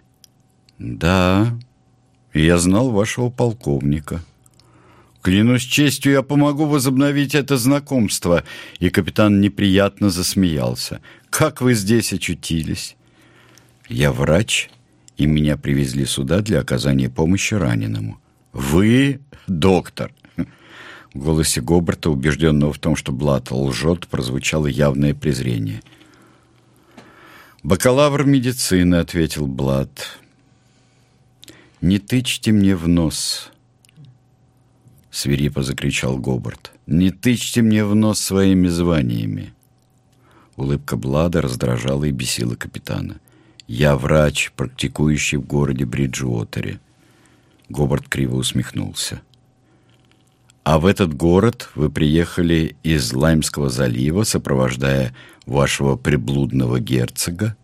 Да, и я знал вашего полковника. Клянусь честью, я помогу возобновить это знакомство. И капитан неприятно засмеялся. Как вы здесь очутились? Я врач, и меня привезли сюда для оказания помощи раненому. Вы доктор. В голосе Гобарта, убежденного в том, что Блатт лжет, прозвучало явное презрение. «Бакалавр медицины», — ответил Блатт. «Не тычьте мне в нос», — свирепо закричал Гобарт. «Не тычьте мне в нос своими званиями». Улыбка Бладда раздражала и бесила капитана. «Я врач, практикующий в городе Бриджуотере». Гобарт криво усмехнулся. «А в этот город вы приехали из Лаймского залива, сопровождая вашего приблудного герцога?»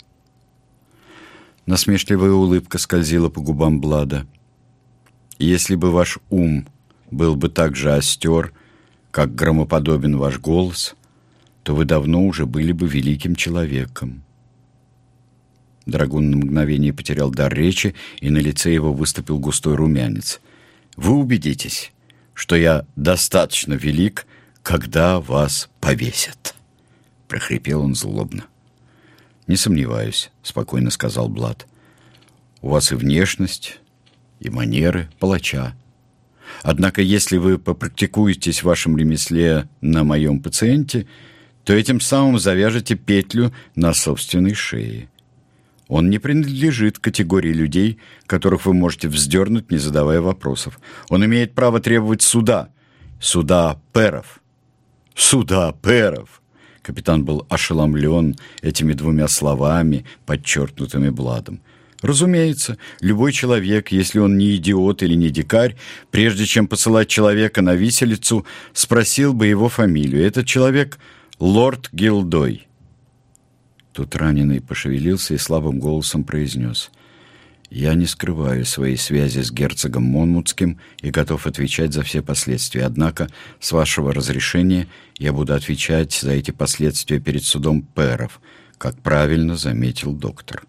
Насмешливая улыбка скользила по губам Бладда. «Если бы ваш ум был бы так же остер, как громоподобен ваш голос, то вы давно уже были бы великим человеком». Драгун на мгновение потерял дар речи, и на лице его выступил густой румянец. «Вы убедитесь, что я достаточно велик, когда вас повесят», — прохрипел он злобно. «Не сомневаюсь», — спокойно сказал Блатт. «У вас и внешность, и манеры палача. Однако, если вы попрактикуетесь в вашем ремесле на моем пациенте, то этим самым завяжете петлю на собственной шее. Он не принадлежит к категории людей, которых вы можете вздернуть, не задавая вопросов. Он имеет право требовать суда. Суда пэров. Суда пэров!» Капитан был ошеломлен этими двумя словами, подчеркнутыми Бладом. Разумеется, любой человек, если он не идиот или не дикарь, прежде чем посылать человека на виселицу, спросил бы его фамилию. Этот человек — лорд Гилдой. Тут раненый пошевелился и слабым голосом произнес: «Я не скрываю своей связи с герцогом Монмутским и готов отвечать за все последствия. Однако, с вашего разрешения, я буду отвечать за эти последствия перед судом пэров», как правильно заметил доктор.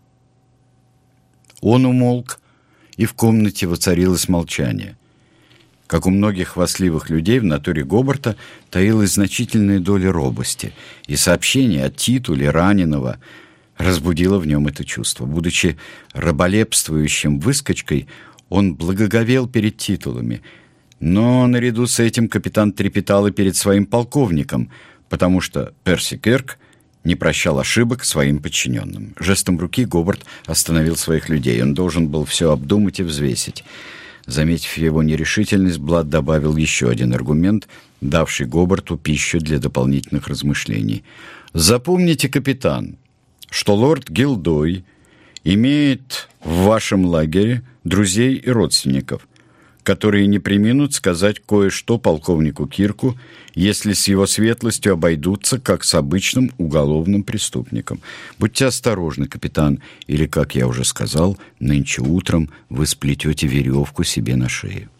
Он умолк, и в комнате воцарилось молчание. Как у многих хвастливых людей, в натуре Гобарта таилась значительная доля робости, и сообщение о титуле раненого разбудило в нем это чувство. Будучи раболепствующим выскочкой, он благоговел перед титулами, но наряду с этим капитан трепетал и перед своим полковником, потому что Перси Кирк не прощал ошибок своим подчиненным. Жестом руки Гобарт остановил своих людей. Он должен был все обдумать и взвесить. Заметив его нерешительность, Бладт добавил еще один аргумент, давший Гобарту пищу для дополнительных размышлений. «Запомните, капитан, что лорд Гилдой имеет в вашем лагере друзей и родственников, которые не преминут сказать кое-что полковнику Кирку, если с его светлостью обойдутся, как с обычным уголовным преступником. Будьте осторожны, капитан, или, как я уже сказал, нынче утром вы сплетете веревку себе на шею».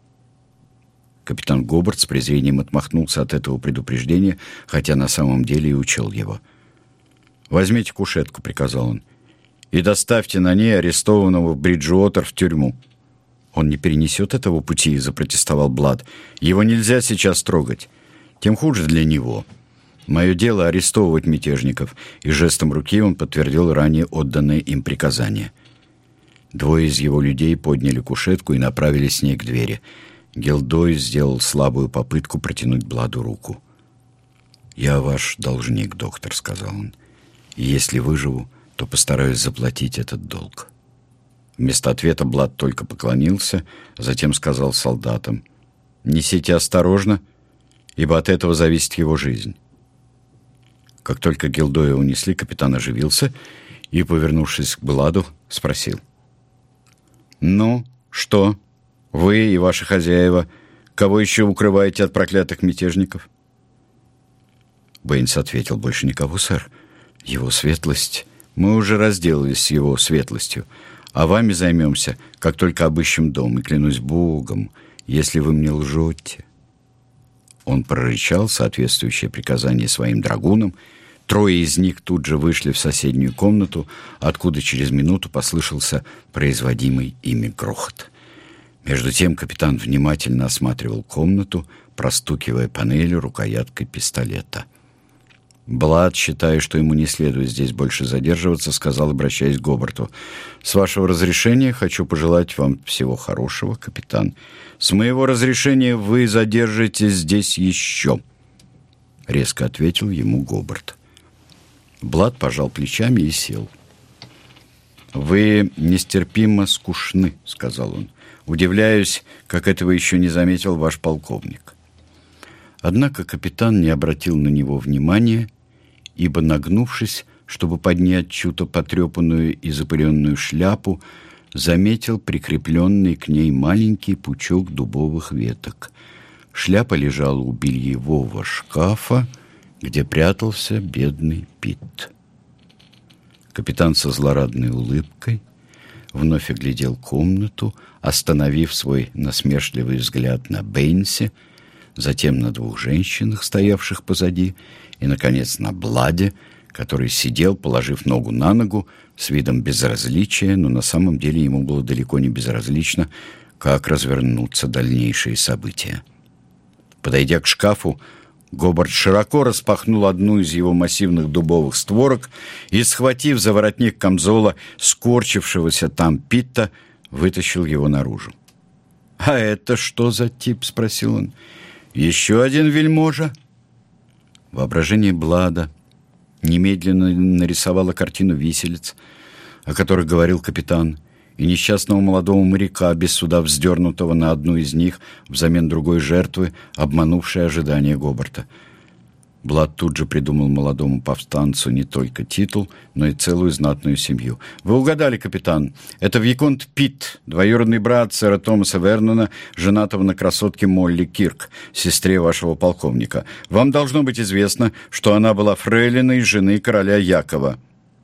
Капитан Гобарт с презрением отмахнулся от этого предупреждения, хотя на самом деле и учел его. «Возьмите кушетку», — приказал он, — «и доставьте на ней арестованного Бриджуотер в тюрьму». «Он не перенесет этого пути», — запротестовал Бладт. «Его нельзя сейчас трогать. Тем хуже для него. Мое дело — арестовывать мятежников», и жестом руки он подтвердил ранее отданное им приказание. Двое из его людей подняли кушетку и направились с ней к двери. Гилдой сделал слабую попытку протянуть Бладу руку. «Я ваш должник, доктор», — сказал он. «И если выживу, то постараюсь заплатить этот долг». Вместо ответа Бладт только поклонился, затем сказал солдатам: «Несите осторожно, ибо от этого зависит его жизнь». Как только Гилдоя унесли, капитан оживился и, повернувшись к Бладу, спросил: «Ну, что, вы и ваши хозяева, кого еще укрываете от проклятых мятежников?» Бэйнс ответил: «Больше никого, сэр. Его светлость... Мы уже разделались с его светлостью, а вами займемся, как только обыщем дом, и клянусь Богом, если вы мне лжете». Он прорычал соответствующее приказание своим драгунам. Трое из них тут же вышли в соседнюю комнату, откуда через минуту послышался производимый ими грохот. Между тем капитан внимательно осматривал комнату, простукивая панелью рукояткой пистолета. Блад, считая, что ему не следует здесь больше задерживаться, сказал, обращаясь к Гобарту: «С вашего разрешения хочу пожелать вам всего хорошего, капитан. С моего разрешения вы задержитесь здесь еще», — резко ответил ему Гобарт. Блад пожал плечами и сел. «Вы нестерпимо скучны», — сказал он. «Удивляюсь, как этого еще не заметил ваш полковник». Однако капитан не обратил на него внимания, ибо, нагнувшись, чтобы поднять чью-то потрепанную и запыленную шляпу, заметил прикрепленный к ней маленький пучок дубовых веток. Шляпа лежала у бельевого шкафа, где прятался бедный Пит. Капитан со злорадной улыбкой вновь оглядел комнату, остановив свой насмешливый взгляд на Бэйнсе, затем на двух женщинах, стоявших позади, и, наконец, на Бладе, который сидел, положив ногу на ногу, с видом безразличия, но на самом деле ему было далеко не безразлично, как развернутся дальнейшие события. Подойдя к шкафу, Гобарт широко распахнул одну из его массивных дубовых створок и, схватив за воротник камзола скорчившегося там Питта, вытащил его наружу. «А это что за тип?» — спросил он. «Еще один вельможа?» Воображение Блада немедленно нарисовало картину виселиц, о которых говорил капитан, и несчастного молодого моряка, без суда вздернутого на одну из них взамен другой жертвы, обманувшей ожидания Гобарта. Блад тут же придумал молодому повстанцу не только титул, но и целую знатную семью. «Вы угадали, капитан. Это виконт Пит, двоюродный брат сэра Томаса Вернона, женатого на красотке Молли Кирк, сестре вашего полковника. Вам должно быть известно, что она была фрейлиной жены короля Якова».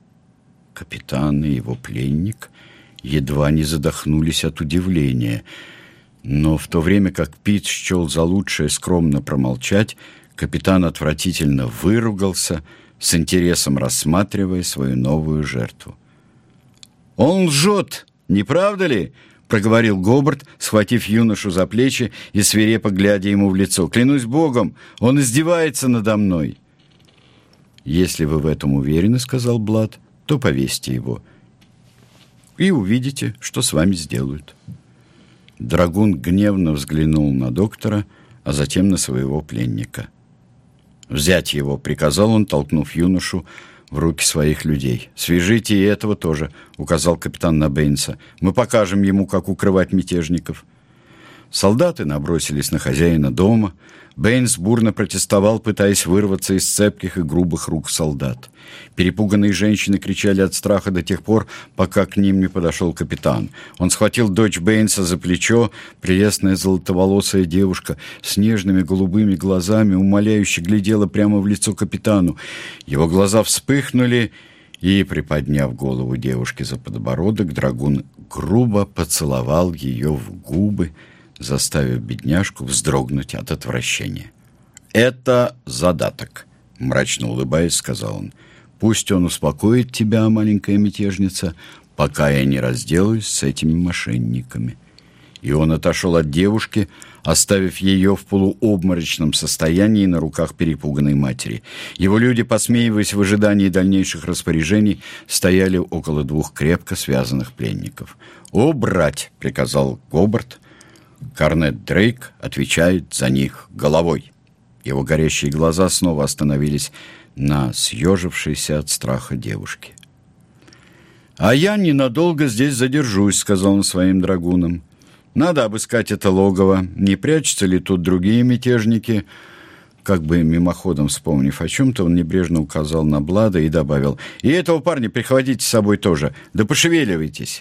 Капитан и его пленник едва не задохнулись от удивления. Но в то время как Пит счел за лучшее скромно промолчать, капитан отвратительно выругался, с интересом рассматривая свою новую жертву. «Он лжет, не правда ли?» — проговорил Гобарт, схватив юношу за плечи и свирепо глядя ему в лицо. «Клянусь Богом, он издевается надо мной». «Если вы в этом уверены, — сказал Блад, — то повесьте его, и увидите, что с вами сделают». Драгун гневно взглянул на доктора, а затем на своего пленника. «Взять его!» — приказал он, толкнув юношу в руки своих людей. «Свяжите и этого тоже!» — указал капитан на Бэйнса. «Мы покажем ему, как укрывать мятежников». Солдаты набросились на хозяина дома. Бэйнс бурно протестовал, пытаясь вырваться из цепких и грубых рук солдат. Перепуганные женщины кричали от страха до тех пор, пока к ним не подошел капитан. Он схватил дочь Бэйнса за плечо. Прелестная золотоволосая девушка с нежными голубыми глазами умоляюще глядела прямо в лицо капитану. Его глаза вспыхнули, и, приподняв голову девушки за подбородок, драгун грубо поцеловал ее в губы, заставив бедняжку вздрогнуть от отвращения. «Это задаток», — мрачно улыбаясь, сказал он. «Пусть он успокоит тебя, маленькая мятежница, пока я не разделаюсь с этими мошенниками». И он отошел от девушки, оставив ее в полуобморочном состоянии на руках перепуганной матери. Его люди, посмеиваясь в ожидании дальнейших распоряжений, стояли около двух крепко связанных пленников. «Убрать!» — приказал Гобарт. Корнет Дрейк отвечает за них головой. Его горящие глаза снова остановились на съежившейся от страха девушке. «А я ненадолго здесь задержусь», — сказал он своим драгунам. «Надо обыскать это логово. Не прячутся ли тут другие мятежники?» Как бы мимоходом вспомнив о чем-то, он небрежно указал на Блада и добавил: «И этого парня прихватите с собой тоже. Да пошевеливайтесь».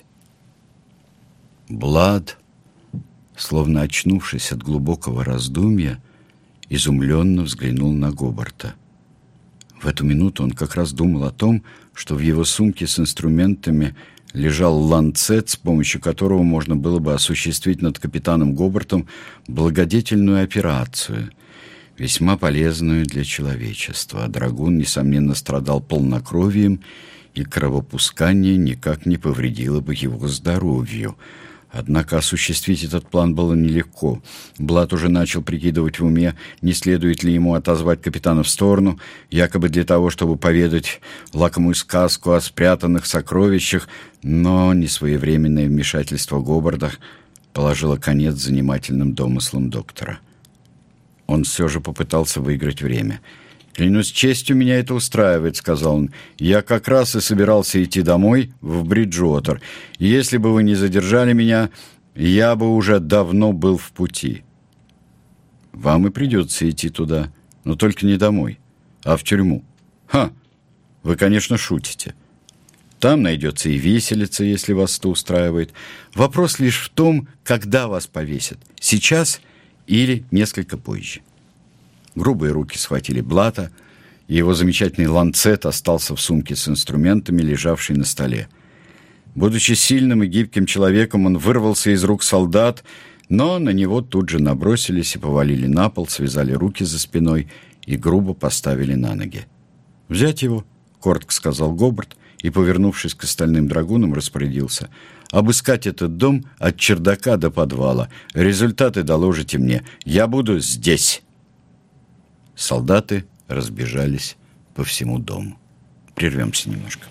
Блад, словно очнувшись от глубокого раздумья, изумленно взглянул на Гобарта. В эту минуту он как раз думал о том, что в его сумке с инструментами лежал ланцет, с помощью которого можно было бы осуществить над капитаном Гобартом благодетельную операцию. весьма полезную для человечества. А драгун, несомненно, страдал полнокровием, и кровопускание никак не повредило бы его здоровью. Однако осуществить этот план было нелегко. Блат уже начал прикидывать в уме, не следует ли ему отозвать капитана в сторону, якобы для того, чтобы поведать лакомую сказку о спрятанных сокровищах, но несвоевременное вмешательство Гобарда положило конец занимательным домыслам доктора. Он все же попытался выиграть время. «Клянусь честью, меня это устраивает», — сказал он. «Я как раз и собирался идти домой, в Бриджуотер. Если бы вы не задержали меня, я бы уже давно был в пути». «Вам и придется идти туда, но только не домой, а в тюрьму». «Ха! Вы, конечно, шутите. Там найдется и виселица, если вас это устраивает. Вопрос лишь в том, когда вас повесят. Сейчас или несколько позже». Грубые руки схватили Блата, и его замечательный ланцет остался в сумке с инструментами, лежавшей на столе. Будучи сильным и гибким человеком, он вырвался из рук солдат, но на него тут же набросились и повалили на пол, связали руки за спиной и грубо поставили на ноги. «Взять его», — коротко сказал Гобард, и, повернувшись к остальным драгунам, распорядился: «Обыскать этот дом от чердака до подвала. Результаты доложите мне. Я буду здесь». Солдаты разбежались по всему дому. Прервемся немножко.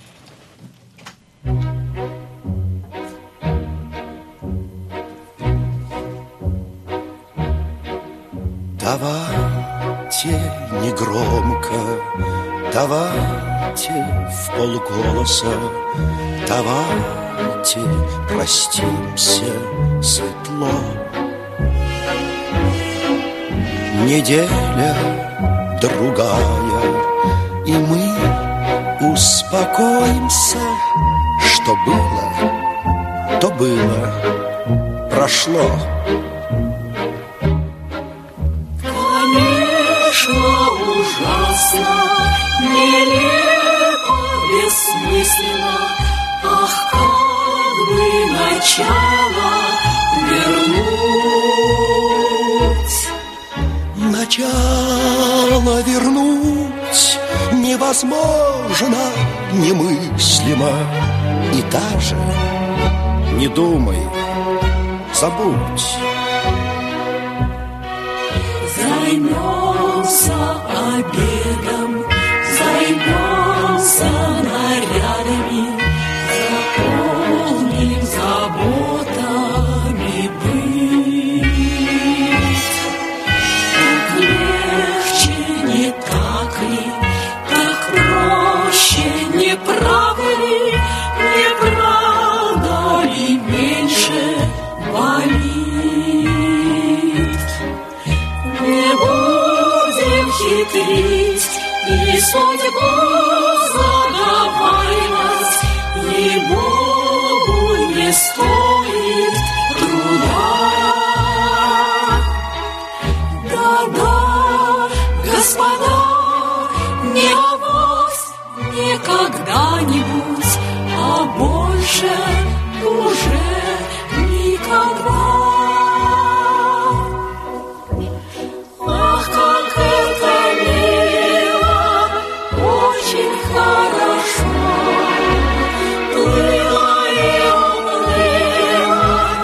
Давайте негромко, давайте вполголоса, давайте простимся светло. Неделя другая, и мы успокоимся. Что было, то было, прошло. Конечно, ужасно, нелепо, бессмысленно. Ах, как бы начало вернуть. Начало вернуть невозможно, немыслимо. И даже не думай, забудь. Займемся обедом, займемся нарядами, заполним заботами быт. Так легче, не так ли? Так проще, не правда ли? Не правда ли меньше болит? Не будем хитрить и судьбу заговаривать, ей-богу, не стоит труда. Да-да, господа, не авось, не когда-нибудь, а больше уже никогда. Ах, как это мило, очень хорошо. Плыло и уплыло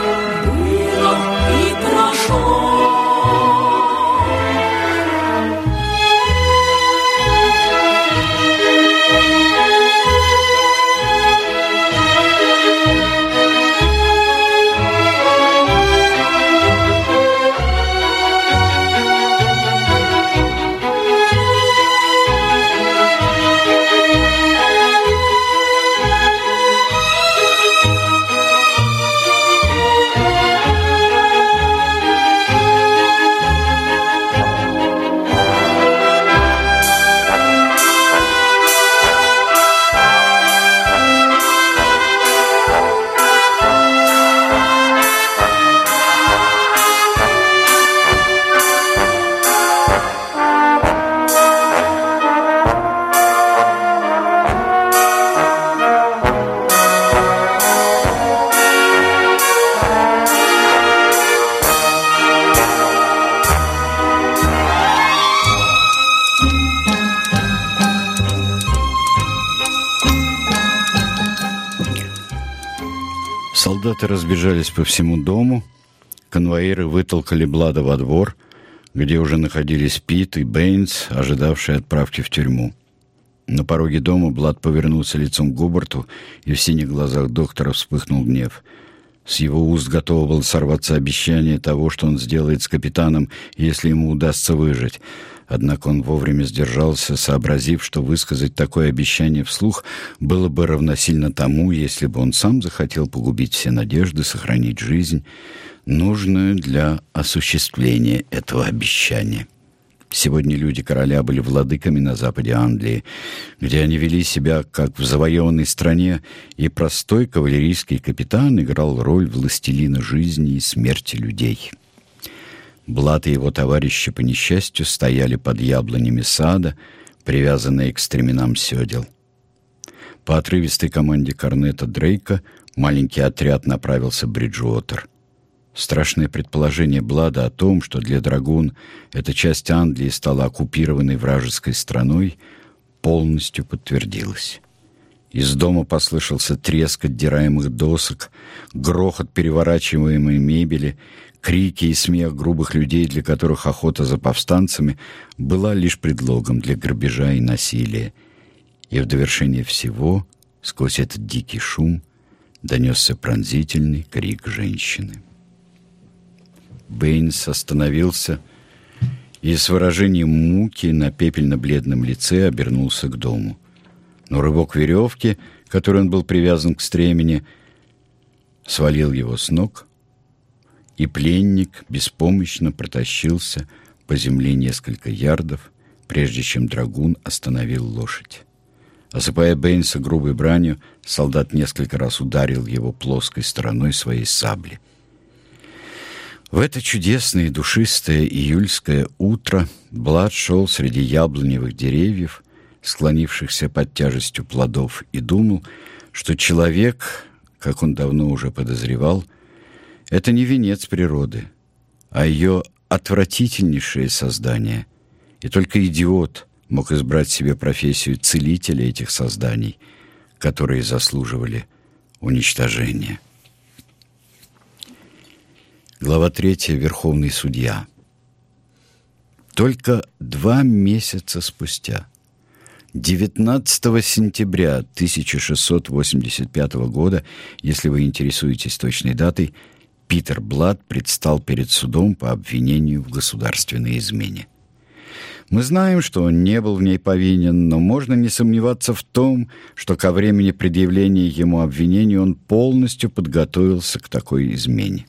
Солдаты разбежались по всему дому. Конвоиры вытолкали Блада во двор, где уже находились Пит и Бэйнс, ожидавшие отправки в тюрьму. На пороге дома Блад повернулся лицом к Гобарту, и в синих глазах доктора вспыхнул гнев. С его уст готово было сорваться обещание того, что он сделает с капитаном, если ему удастся выжить. Однако он вовремя сдержался, сообразив, что высказать такое обещание вслух было бы равносильно тому, если бы он сам захотел погубить все надежды, сохранить жизнь, нужную для осуществления этого обещания. Сегодня люди короля были владыками на западе Англии, где они вели себя как в завоеванной стране, и простой кавалерийский капитан играл роль властелина жизни и смерти людей. Блад и его товарищи, по несчастью, стояли под яблонями сада, привязанные к стременам седел. По отрывистой команде корнета Дрейка маленький отряд направился в Бриджуотер. Страшное предположение Блада о том, что для драгун эта часть Англии стала оккупированной вражеской страной, полностью подтвердилось. Из дома послышался треск отдираемых досок, грохот переворачиваемой мебели, крики и смех грубых людей, для которых охота за повстанцами была лишь предлогом для грабежа и насилия. И в довершение всего, сквозь этот дикий шум, донесся пронзительный крик женщины. Бэйнс остановился и с выражением муки на пепельно-бледном лице обернулся к дому. Но рывок веревки, которой он был привязан к стремени, свалил его с ног, и пленник беспомощно протащился по земле несколько ярдов, прежде чем драгун остановил лошадь. Осыпая Бэйнса грубой бранью, солдат несколько раз ударил его плоской стороной своей сабли. В это чудесное и душистое июльское утро Блад шел среди яблоневых деревьев, склонившихся под тяжестью плодов, и думал, что человек, как он давно уже подозревал, это не венец природы, а ее отвратительнейшее создание, и только идиот мог избрать себе профессию целителя этих созданий, которые заслуживали уничтожения. Глава третья. Верховный судья. Только два месяца спустя, девятнадцатого сентября тысяча шестьсот восемьдесят пятого года, если вы интересуетесь точной датой, Питер Блад предстал перед судом по обвинению в государственной измене. Мы знаем, что он не был в ней повинен, но можно не сомневаться в том, что ко времени предъявления ему обвинений он полностью подготовился к такой измене.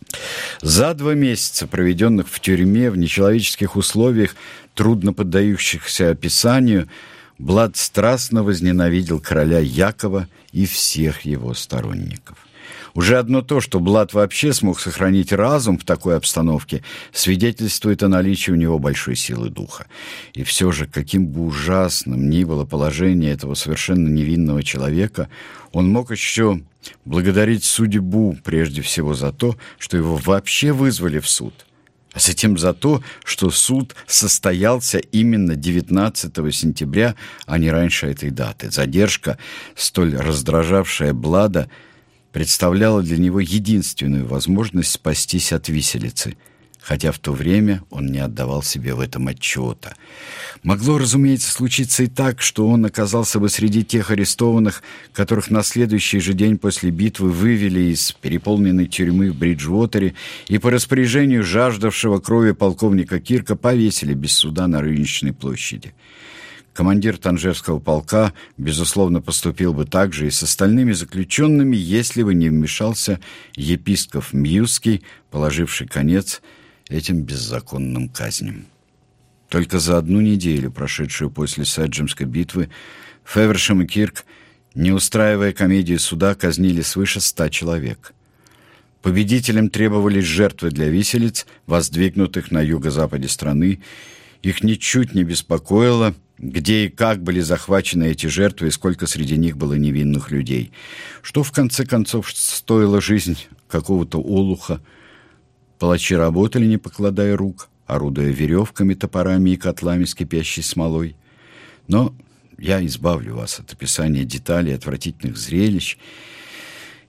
За два месяца, проведенных в тюрьме в нечеловеческих условиях, трудно поддающихся описанию, Блад страстно возненавидел короля Якова и всех его сторонников. Уже одно то, что Блад вообще смог сохранить разум в такой обстановке, свидетельствует о наличии у него большой силы духа. И все же, каким бы ужасным ни было положение этого совершенно невинного человека, он мог еще благодарить судьбу прежде всего за то, что его вообще вызвали в суд, а затем за то, что суд состоялся именно девятнадцатого сентября, а не раньше этой даты. Задержка, столь раздражавшая Блада, представляла для него единственную возможность спастись от виселицы, хотя в то время он не отдавал себе в этом отчета. Могло, разумеется, случиться и так, что он оказался бы среди тех арестованных, которых на следующий же день после битвы вывели из переполненной тюрьмы в Бриджуотере и по распоряжению жаждавшего крови полковника Кирка повесили без суда на рыночной площади. Командир Танжерского полка, безусловно, поступил бы так же и с остальными заключенными, если бы не вмешался епископ Мьюский, положивший конец этим беззаконным казням. Только за одну неделю, прошедшую после Сэджемской битвы, Февершем и Кирк, не устраивая комедию суда, казнили свыше ста человек. Победителям требовались жертвы для виселиц, воздвигнутых на юго-западе страны. Их ничуть не беспокоило, где и как были захвачены эти жертвы и сколько среди них было невинных людей. Что, в конце концов, стоила жизнь какого-то олуха. Палачи работали, не покладая рук, орудуя веревками, топорами и котлами с кипящей смолой. Но я избавлю вас от описания деталей отвратительных зрелищ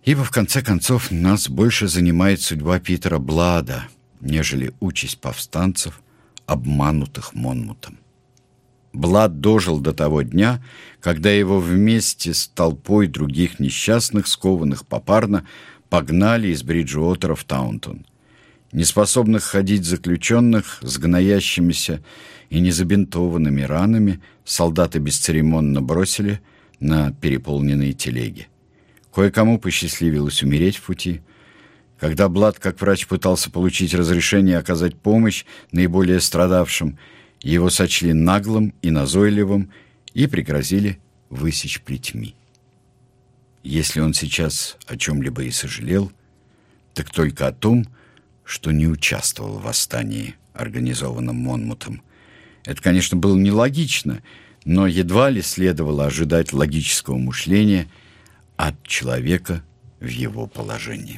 Ибо, в конце концов, нас больше занимает судьба Питера Блада, нежели участь повстанцев, обманутых Монмутом. Блад дожил до того дня, когда его вместе с толпой других несчастных, скованных попарно, погнали из Бриджуотера в Таунтон. Неспособных ходить заключенных с гноящимися и незабинтованными ранами солдаты бесцеремонно бросили на переполненные телеги. Кое-кому посчастливилось умереть в пути. Когда Блад, как врач, пытался получить разрешение оказать помощь наиболее страдавшим, его сочли наглым и назойливым и пригрозили высечь плетьми. Если он сейчас о чем-либо и сожалел, так только о том, что не участвовал в восстании, организованном Монмутом. Это, конечно, было нелогично, но едва ли следовало ожидать логического мышления от человека в его положении.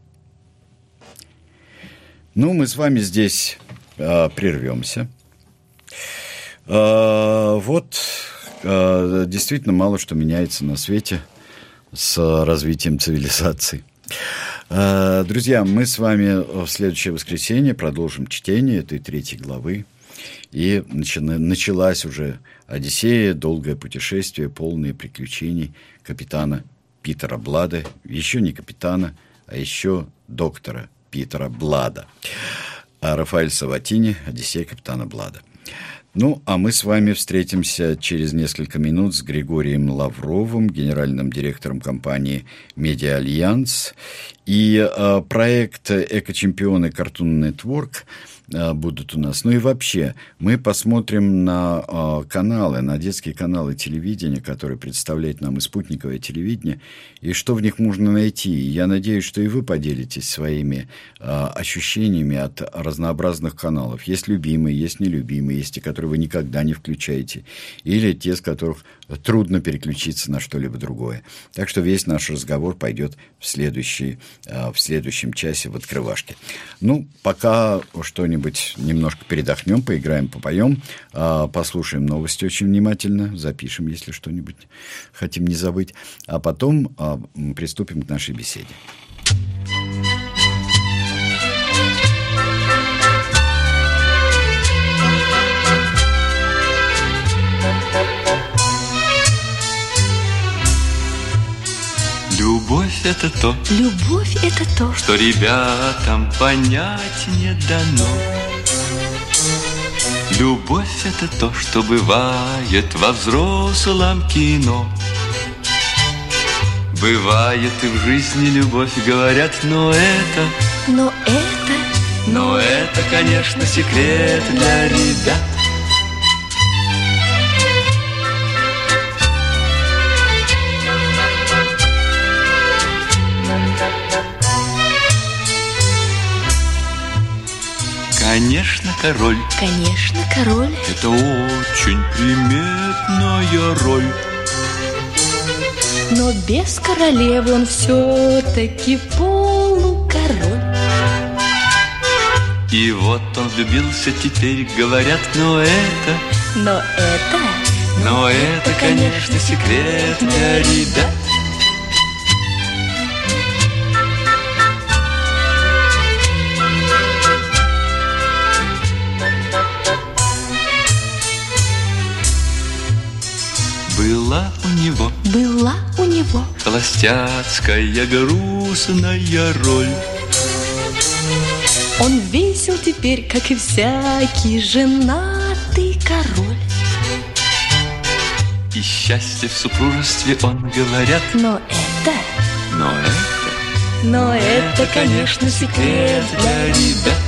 Ну, мы с вами здесь э, прервемся. Э, вот, э, действительно, мало что меняется на свете с развитием цивилизации. Э, друзья, мы с вами в следующее воскресенье продолжим чтение этой третьей главы. И началась уже Одиссея, долгое путешествие, полное приключений капитана Питера Блада. Еще не капитана, а еще доктора Питера Блада. А Рафаэль Саватини, Одиссея капитана Блада. Ну, а мы с вами встретимся через несколько минут с Григорием Лавровым, генеральным директором компании «Медиа Альянс». И э, проект «Эко-чемпионы Cartoon Network» э, будут у нас. Ну и вообще, мы посмотрим на э, каналы, на детские каналы телевидения, которые представляет нам и спутниковое телевидение, и что в них можно найти. Я надеюсь, что и вы поделитесь своими э, ощущениями от разнообразных каналов. Есть любимые, есть нелюбимые, есть те, которые вы никогда не включаете, или те, с которых трудно переключиться на что-либо другое. Так что весь наш разговор пойдет в, следующий, в следующем часе в открывашке. Ну, пока что-нибудь немножко передохнем, поиграем, попоем, послушаем новости очень внимательно, запишем, если что-нибудь хотим не забыть, а потом приступим к нашей беседе. Любовь — это то, Любовь — это то, что ребятам понять не дано. Любовь — это то, что бывает во взрослом кино. Бывает и в жизни любовь, говорят, но это, но это, но это, конечно, секрет для ребят. Конечно, король, конечно, король — это очень приметная роль. Но без королевы он все-таки полукороль. И вот он влюбился теперь, говорят, но это, Но это, но это, конечно, секрет для ребят. Была у него, была у него холостяцкая грустная роль. Он весел теперь, как и всякий женатый король. И счастье в супружестве он, говорят, Но это, но это, но это, конечно, секрет для ребят.